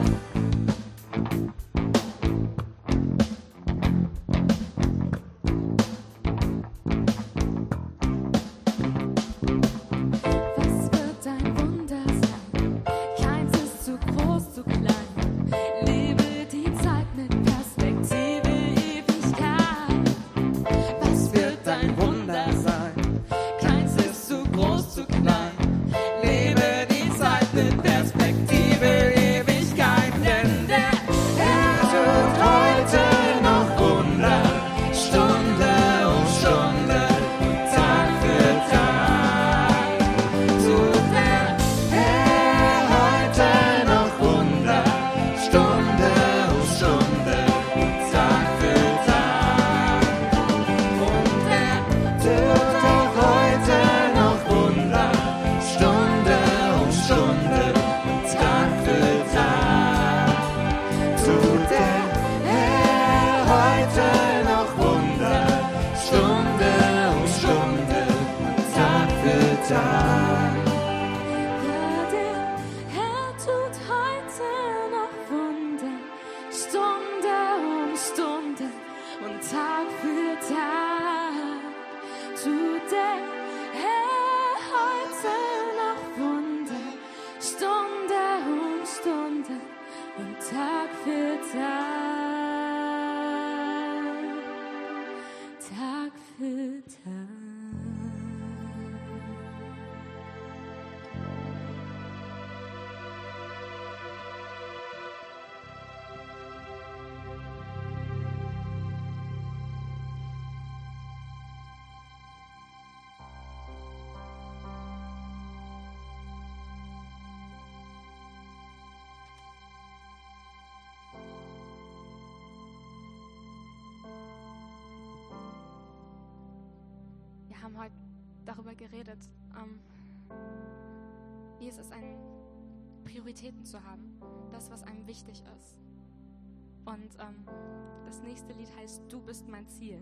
Was wird dein Wunder sein? Keins ist zu groß, zu klein. Lebe die Zeit mit Perspektive, Ewigkeit. Was wird dein Wunder sein? Keins ist zu groß, zu klein. Lebe die Zeit mit Perspektive, Ewigkeit. Denn der Herr tut heute noch Wunder, Stunde um Stunde und Tag für Tag. Tut der Herr heute noch Wunder, Stunde um Stunde und Tag für Tag. Und er tut auch heute noch Wunder, Stunde um Stunde und Tag für Tag. Tut der Herr heute noch Wunder, Stunde um Stunde und Tag für Tag. Ja, der Herr tut heute noch Wunder, Stunde um Stunde und Tag für Tag. Tut der Herr heute noch Wunder, Stunde um Stunde und Tag für Tag. haben heute darüber geredet, ähm, wie es ist, ein, Prioritäten zu haben, das, was einem wichtig ist. Und ähm, das nächste Lied heißt Du bist mein Ziel.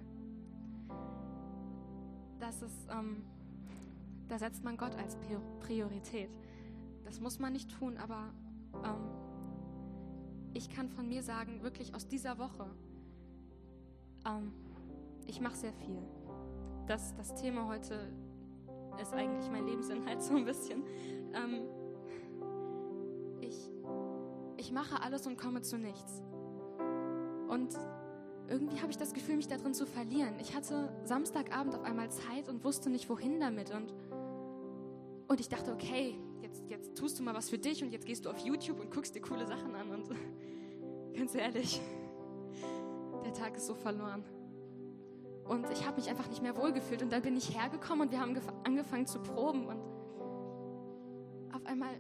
Das ist, ähm, da setzt man Gott als Priorität. Das muss man nicht tun, aber ähm, ich kann von mir sagen, wirklich aus dieser Woche, ähm, ich mache sehr viel. Das, das Thema heute ist eigentlich mein Lebensinhalt so ein bisschen. Ähm, ich, ich mache alles und komme zu nichts. Und irgendwie habe ich das Gefühl, mich da drin zu verlieren. Ich hatte Samstagabend auf einmal Zeit und wusste nicht, wohin damit. Und, und ich dachte, okay, jetzt, jetzt tust du mal was für dich und jetzt gehst du auf YouTube und guckst dir coole Sachen an. Und ganz ehrlich, der Tag ist so verloren. Und ich habe mich einfach nicht mehr wohlgefühlt. Und dann bin ich hergekommen und wir haben gef- angefangen zu proben. Und auf einmal,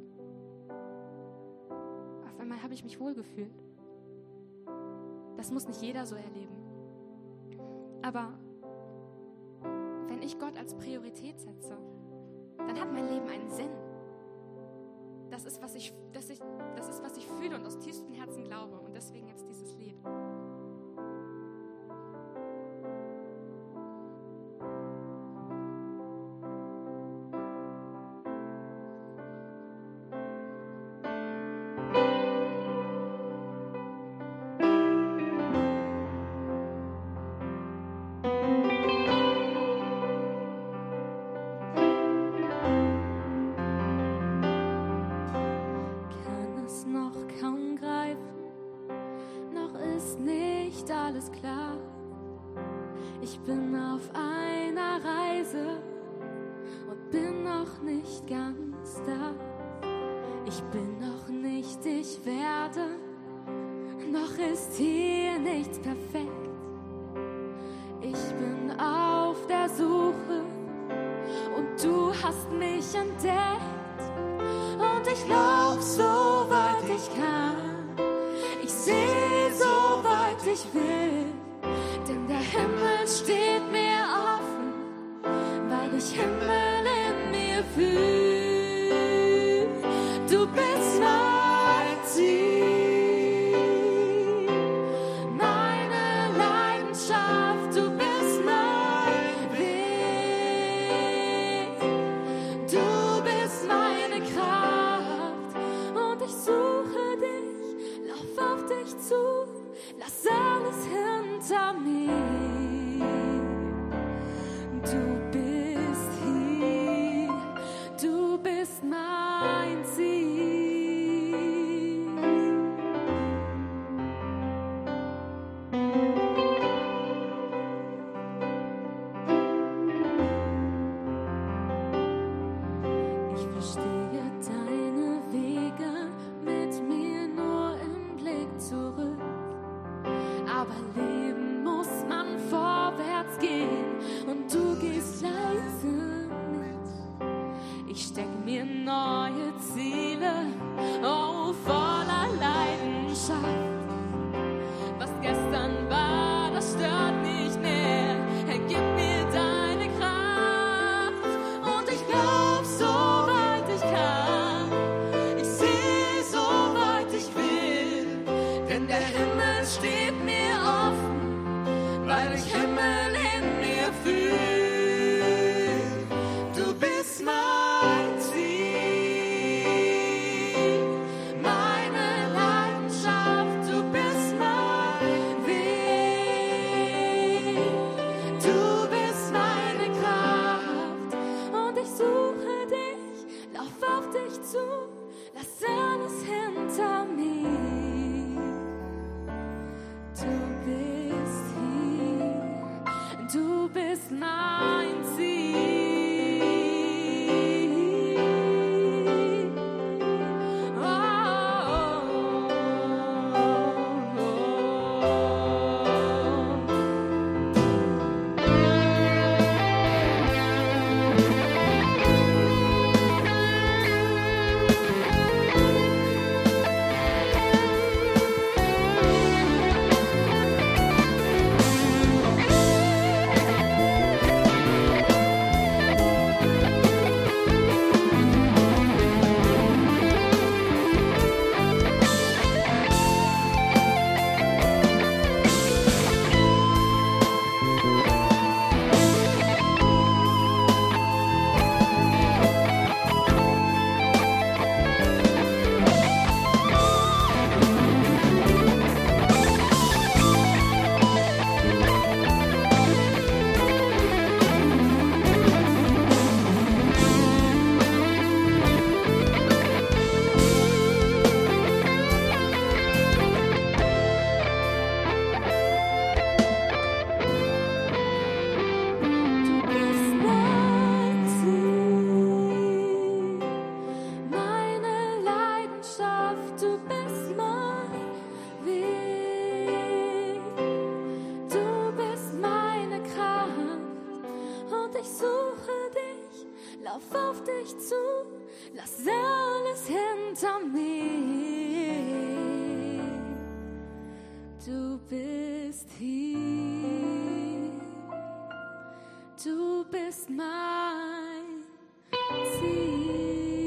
auf einmal habe ich mich wohlgefühlt. Das muss nicht jeder so erleben. Aber wenn ich Gott als Priorität setze, dann hat mein Leben einen Sinn. Das ist, was ich, das ich, das ist, was ich fühle und aus tiefstem Herzen glaube. Und deswegen jetzt dieses Lied. Alles klar, ich bin auf einer Reise und bin noch nicht ganz da. Ich bin noch nicht, ich werde, noch ist hier nichts perfekt. Ich bin auf der Suche und du hast mich entdeckt. Und ich lauf so weit ich kann, ich sehe so weit ich will, denn der Himmel steht mir offen, weil ich Himmel in mir fühl. Du bist mein Ziel, meine Leidenschaft, du bist mein Weg, du bist meine Kraft und ich suche dich, lauf auf dich zu. Lass alles hinter mir. Du bist hier, du bist mein Ziel. Ich verstehe deine Wege, mit mir nur im Blick zurück. Aber leben muss man vorwärts gehen und du gehst leise mit. Ich steck mir neue Ziele, oh voller Leidenschaft. Was gestern war, das stört nicht mehr. Herr, gib mir deine Kraft und ich lauf so weit ich kann. Ich seh so weit ich will, denn der Himmel steht mir offen, weil ich Himmel in mir fühl. Du bist mein Ziel, meine Leidenschaft, du bist mein Weg, du bist meine Kraft und ich suche dich, lauf auf dich zu, lass alles hinter mir. Du bist hier, du bist mein Ziel. auf dich zu, lass alles hinter mir. Du bist hier, du bist mein Ziel.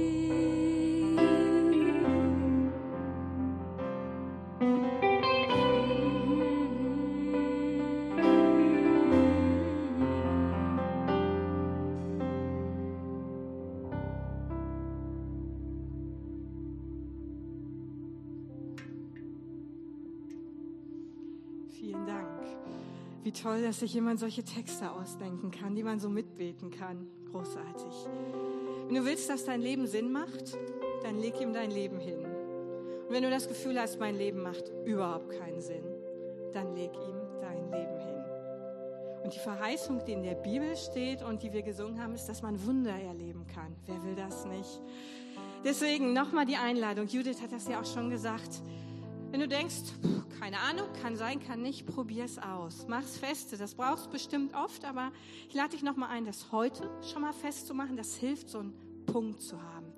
Vielen Dank. Wie toll, dass sich jemand solche Texte ausdenken kann, die man so mitbeten kann. Großartig. Wenn du willst, dass dein Leben Sinn macht, dann leg ihm dein Leben hin. Und wenn du das Gefühl hast, mein Leben macht überhaupt keinen Sinn, dann leg ihm dein Leben hin. Und die Verheißung, die in der Bibel steht und die wir gesungen haben, ist, dass man Wunder erleben kann. Wer will das nicht? Deswegen nochmal die Einladung. Judith hat das ja auch schon gesagt. Wenn du denkst, keine Ahnung, kann sein, kann nicht, probier's aus. Mach's feste, das brauchst du bestimmt oft, aber ich lade dich nochmal ein, das heute schon mal festzumachen. Das hilft, so einen Punkt zu haben.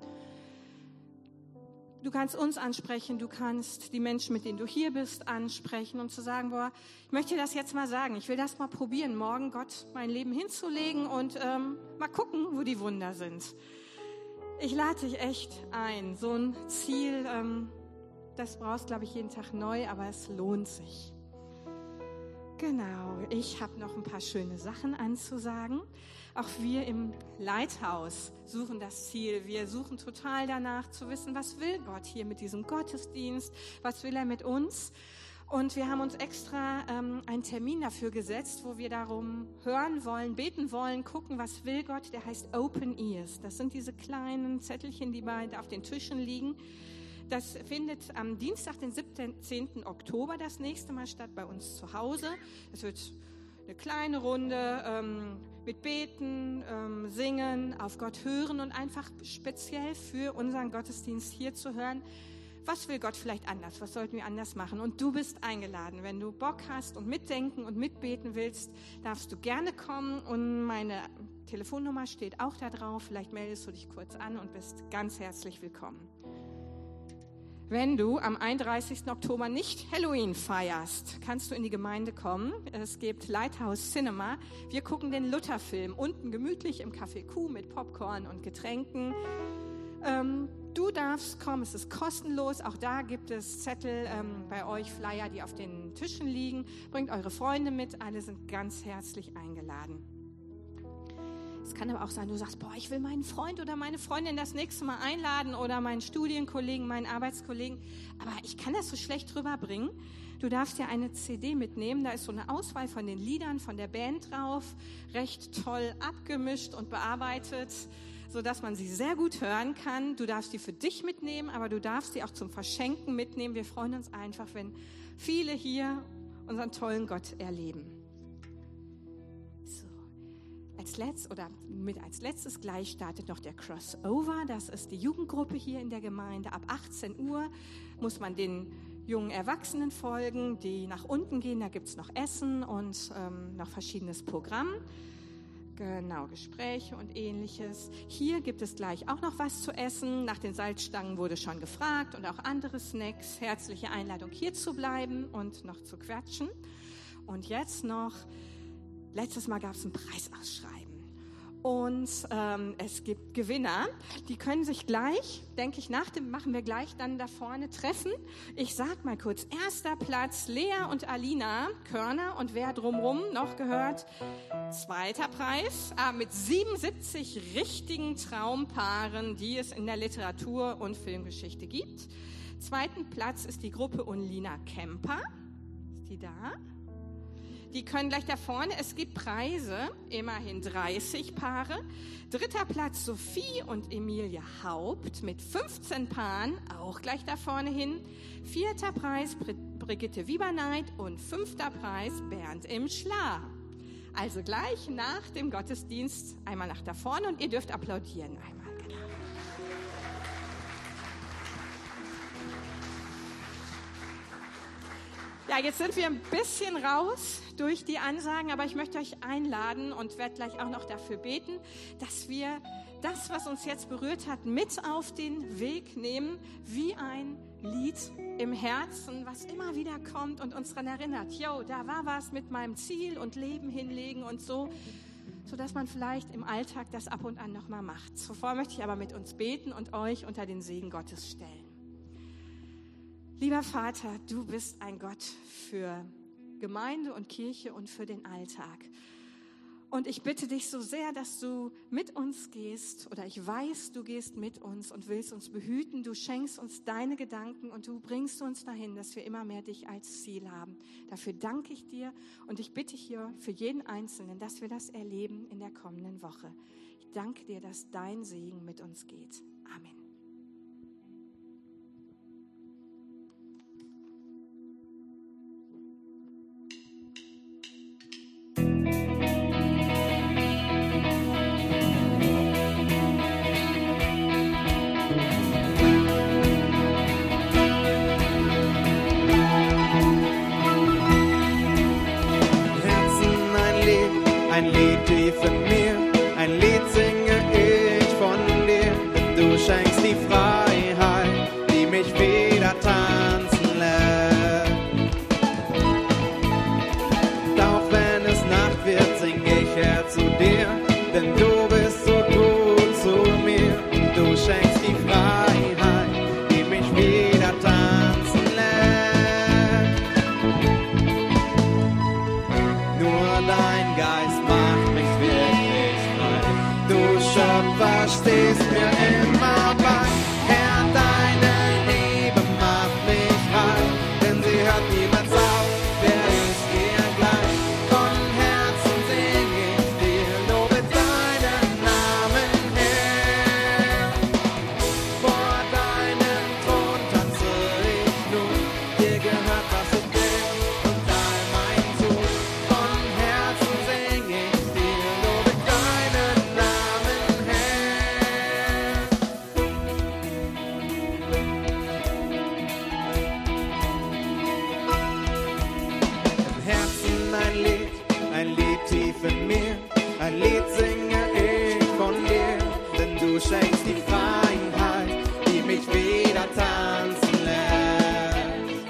Du kannst uns ansprechen, du kannst die Menschen, mit denen du hier bist, ansprechen und zu sagen, boah, ich möchte dir das jetzt mal sagen, ich will das mal probieren, morgen Gott mein Leben hinzulegen und ähm, mal gucken, wo die Wunder sind. Ich lade dich echt ein, so ein Ziel, ähm, das brauchst, glaube ich, jeden Tag neu, aber es lohnt sich. Genau, ich habe noch ein paar schöne Sachen anzusagen. Auch wir im Leithaus suchen das Ziel. Wir suchen total danach zu wissen, was will Gott hier mit diesem Gottesdienst, was will er mit uns. Und wir haben uns extra ähm, einen Termin dafür gesetzt, wo wir darum hören wollen, beten wollen, gucken, was will Gott. Der heißt Open Ears. Das sind diese kleinen Zettelchen, die bei, auf den Tischen liegen. Das findet am Dienstag, den siebzehnten Oktober, das nächste Mal statt bei uns zu Hause. Es wird eine kleine Runde ähm, mit Beten, ähm, Singen, auf Gott hören und einfach speziell für unseren Gottesdienst hier zu hören, was will Gott vielleicht anders, was sollten wir anders machen. Und du bist eingeladen. Wenn du Bock hast und mitdenken und mitbeten willst, darfst du gerne kommen. Und meine Telefonnummer steht auch da drauf. Vielleicht meldest du dich kurz an und bist ganz herzlich willkommen. Wenn du am einunddreißigsten Oktober nicht Halloween feierst, kannst du in die Gemeinde kommen. Es gibt Lighthouse Cinema. Wir gucken den Luther-Film unten gemütlich im Café Q mit Popcorn und Getränken. Ähm, du darfst kommen, es ist kostenlos. Auch da gibt es Zettel ähm, bei euch, Flyer, die auf den Tischen liegen. Bringt eure Freunde mit, alle sind ganz herzlich eingeladen. Es kann aber auch sein, du sagst, boah, ich will meinen Freund oder meine Freundin das nächste Mal einladen oder meinen Studienkollegen, meinen Arbeitskollegen, aber ich kann das so schlecht rüberbringen. Du darfst ja eine C D mitnehmen, da ist so eine Auswahl von den Liedern, von der Band drauf, recht toll abgemischt und bearbeitet, sodass man sie sehr gut hören kann. Du darfst die für dich mitnehmen, aber du darfst sie auch zum Verschenken mitnehmen. Wir freuen uns einfach, wenn viele hier unseren tollen Gott erleben. Als letztes oder mit als letztes gleich startet noch der Crossover. Das ist die Jugendgruppe hier in der Gemeinde. Ab achtzehn Uhr muss man den jungen Erwachsenen folgen, die nach unten gehen. Da gibt es noch Essen und ähm, noch verschiedenes Programm. Genau, Gespräche und Ähnliches. Hier gibt es gleich auch noch was zu essen. Nach den Salzstangen wurde schon gefragt und auch andere Snacks. Herzliche Einladung, hier zu bleiben und noch zu quatschen. Und jetzt noch... Letztes Mal gab es ein Preisausschreiben und ähm, es gibt Gewinner, die können sich gleich, denke ich, nach dem machen wir gleich dann da vorne treffen. Ich sag mal kurz, erster Platz Lea und Alina Körner und wer drumrum noch gehört, zweiter Preis äh, mit siebenundsiebzig richtigen Traumpaaren, die es in der Literatur- und Filmgeschichte gibt. Zweiten Platz ist die Gruppe Unlina Kemper, ist die da? Die können gleich da vorne, es gibt Preise, immerhin dreißig Paare. Dritter Platz Sophie und Emilie Haupt mit fünfzehn Paaren, auch gleich da vorne hin. Vierter Preis Brigitte Wieberneid und fünfter Preis Bernd im Schlah. Also gleich nach dem Gottesdienst einmal nach da vorne und ihr dürft applaudieren einmal. Ja, jetzt sind wir ein bisschen raus durch die Ansagen, aber ich möchte euch einladen und werde gleich auch noch dafür beten, dass wir das, was uns jetzt berührt hat, mit auf den Weg nehmen, wie ein Lied im Herzen, was immer wieder kommt und uns daran erinnert, jo, da war was mit meinem Ziel und Leben hinlegen und so, sodass man vielleicht im Alltag das ab und an nochmal macht. Zuvor möchte ich aber mit uns beten und euch unter den Segen Gottes stellen. Lieber Vater, du bist ein Gott für Gemeinde und Kirche und für den Alltag. Und ich bitte dich so sehr, dass du mit uns gehst, oder ich weiß, du gehst mit uns und willst uns behüten. Du schenkst uns deine Gedanken und du bringst uns dahin, dass wir immer mehr dich als Ziel haben. Dafür danke ich dir und ich bitte hier für jeden Einzelnen, dass wir das erleben in der kommenden Woche. Ich danke dir, dass dein Segen mit uns geht. Amen. Ein Lied tief in mir, ein Lied singe ich von dir, denn du schenkst die Freiheit, die mich wieder tanzen lässt. Auch wenn es Nacht wird, sing ich her zu dir, denn du bist so gut zu mir. Du schenkst die Freiheit, die mich wieder tanzen lässt. Nur dein Geist macht mich wirklich frei. Du Schöpfer stehst mir immer bei. Herr, deine Liebe macht mich frei, denn sie hört niemals auf. Wer ist dir gleich? Von Herzen sing ich dir, lobe deinen Namen, Herr. Vor deinem Thron tanze ich nun, dir gehört, was ich bin und all mein Tun. Von Herzen sing ich dir, lobe deinen Namen, Herr. Im Herzen ein Lied, ein Lied tief in mir, ein Lied singe ich von dir, denn du schenkst die Freiheit, die mich wieder tanzen lässt.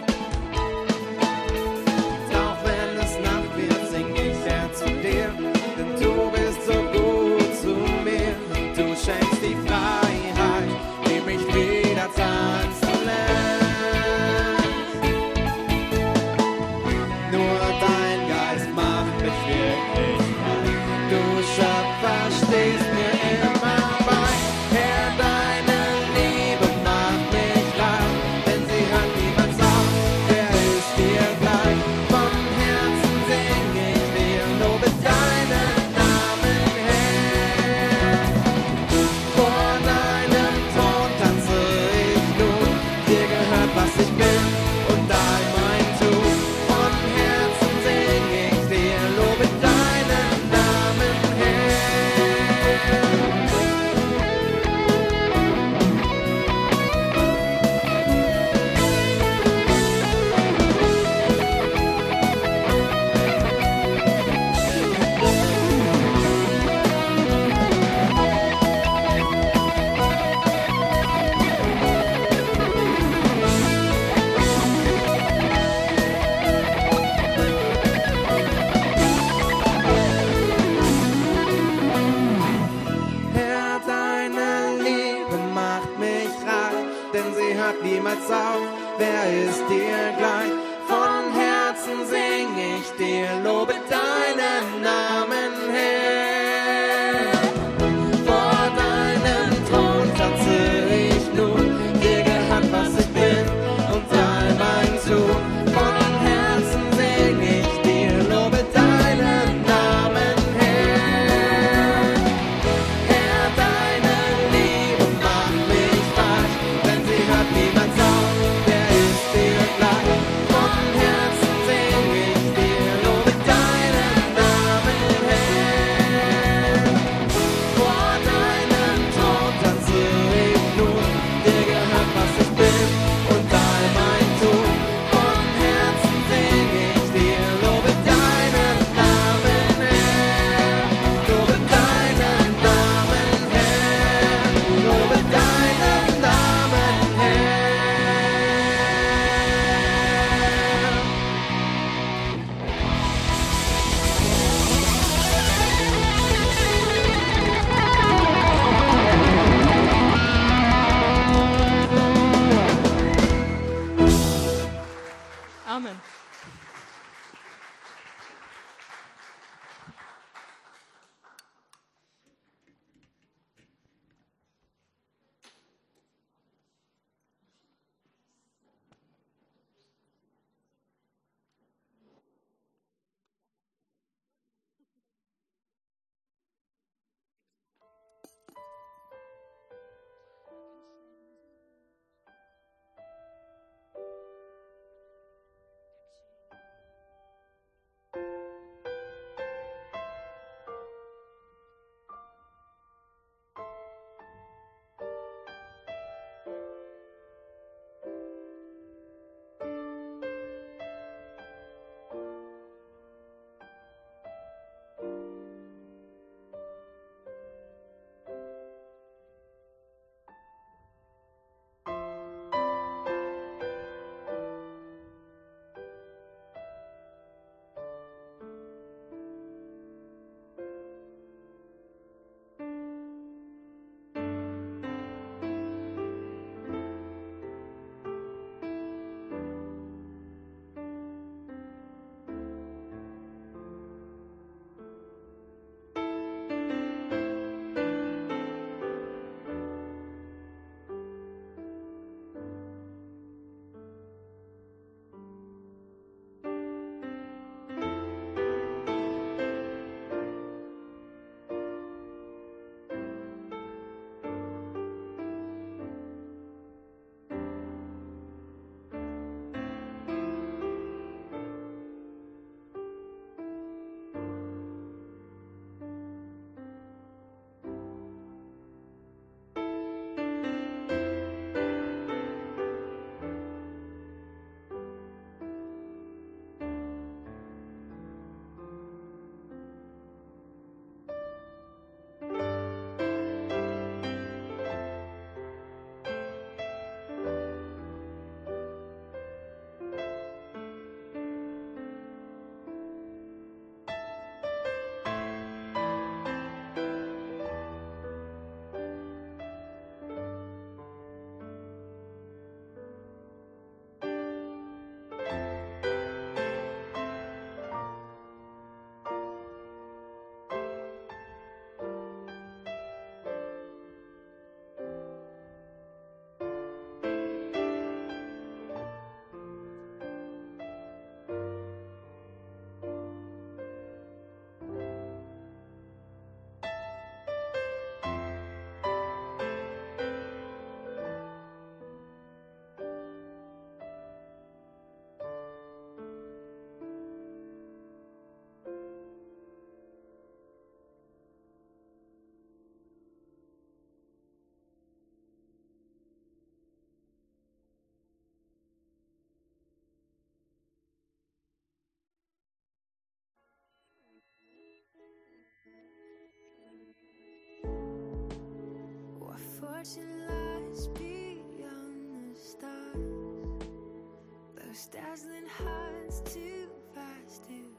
Auch wenn es Nacht wird, sing ich her zu dir, denn du bist so gut zu mir. Du schenkst die Freiheit, die mich wieder tanzen lässt. Nur dein Geist macht mich wirklich frei. Du Schöpfer stehst mir immer bei. Herr, deine Liebe macht mich rein, denn sie hört niemals auf. Wer ist dir gleich? Vom Herzen sing ich dir, lobe deinen Namen, Herr. Vor deinem Thron tanze ich nun, dir gehört, was ich bin und all mein Tun. Von Herzen sing ich dir, lobe deinen Namen, Herr. Herr, deine Liebe macht mich reich, denn sie hört niemals auf. Wer ist dir gleich? Von Herzen sing ich dir, lobe deinen Namen, Herr. Vor deinem Thron tanze ich nun, dir gehört, was ich bin und all mein Tun. Von Herzen sing ich dir, lobe deinen Namen, Herr. Herr, deine Liebe macht mich reich, denn sie hört niemals auf. Wer ist dir gleich? Von Herzen sing ich dir, lobe deinen Namen, Herr. watching lights beyond the stars. Those dazzling heights too fast to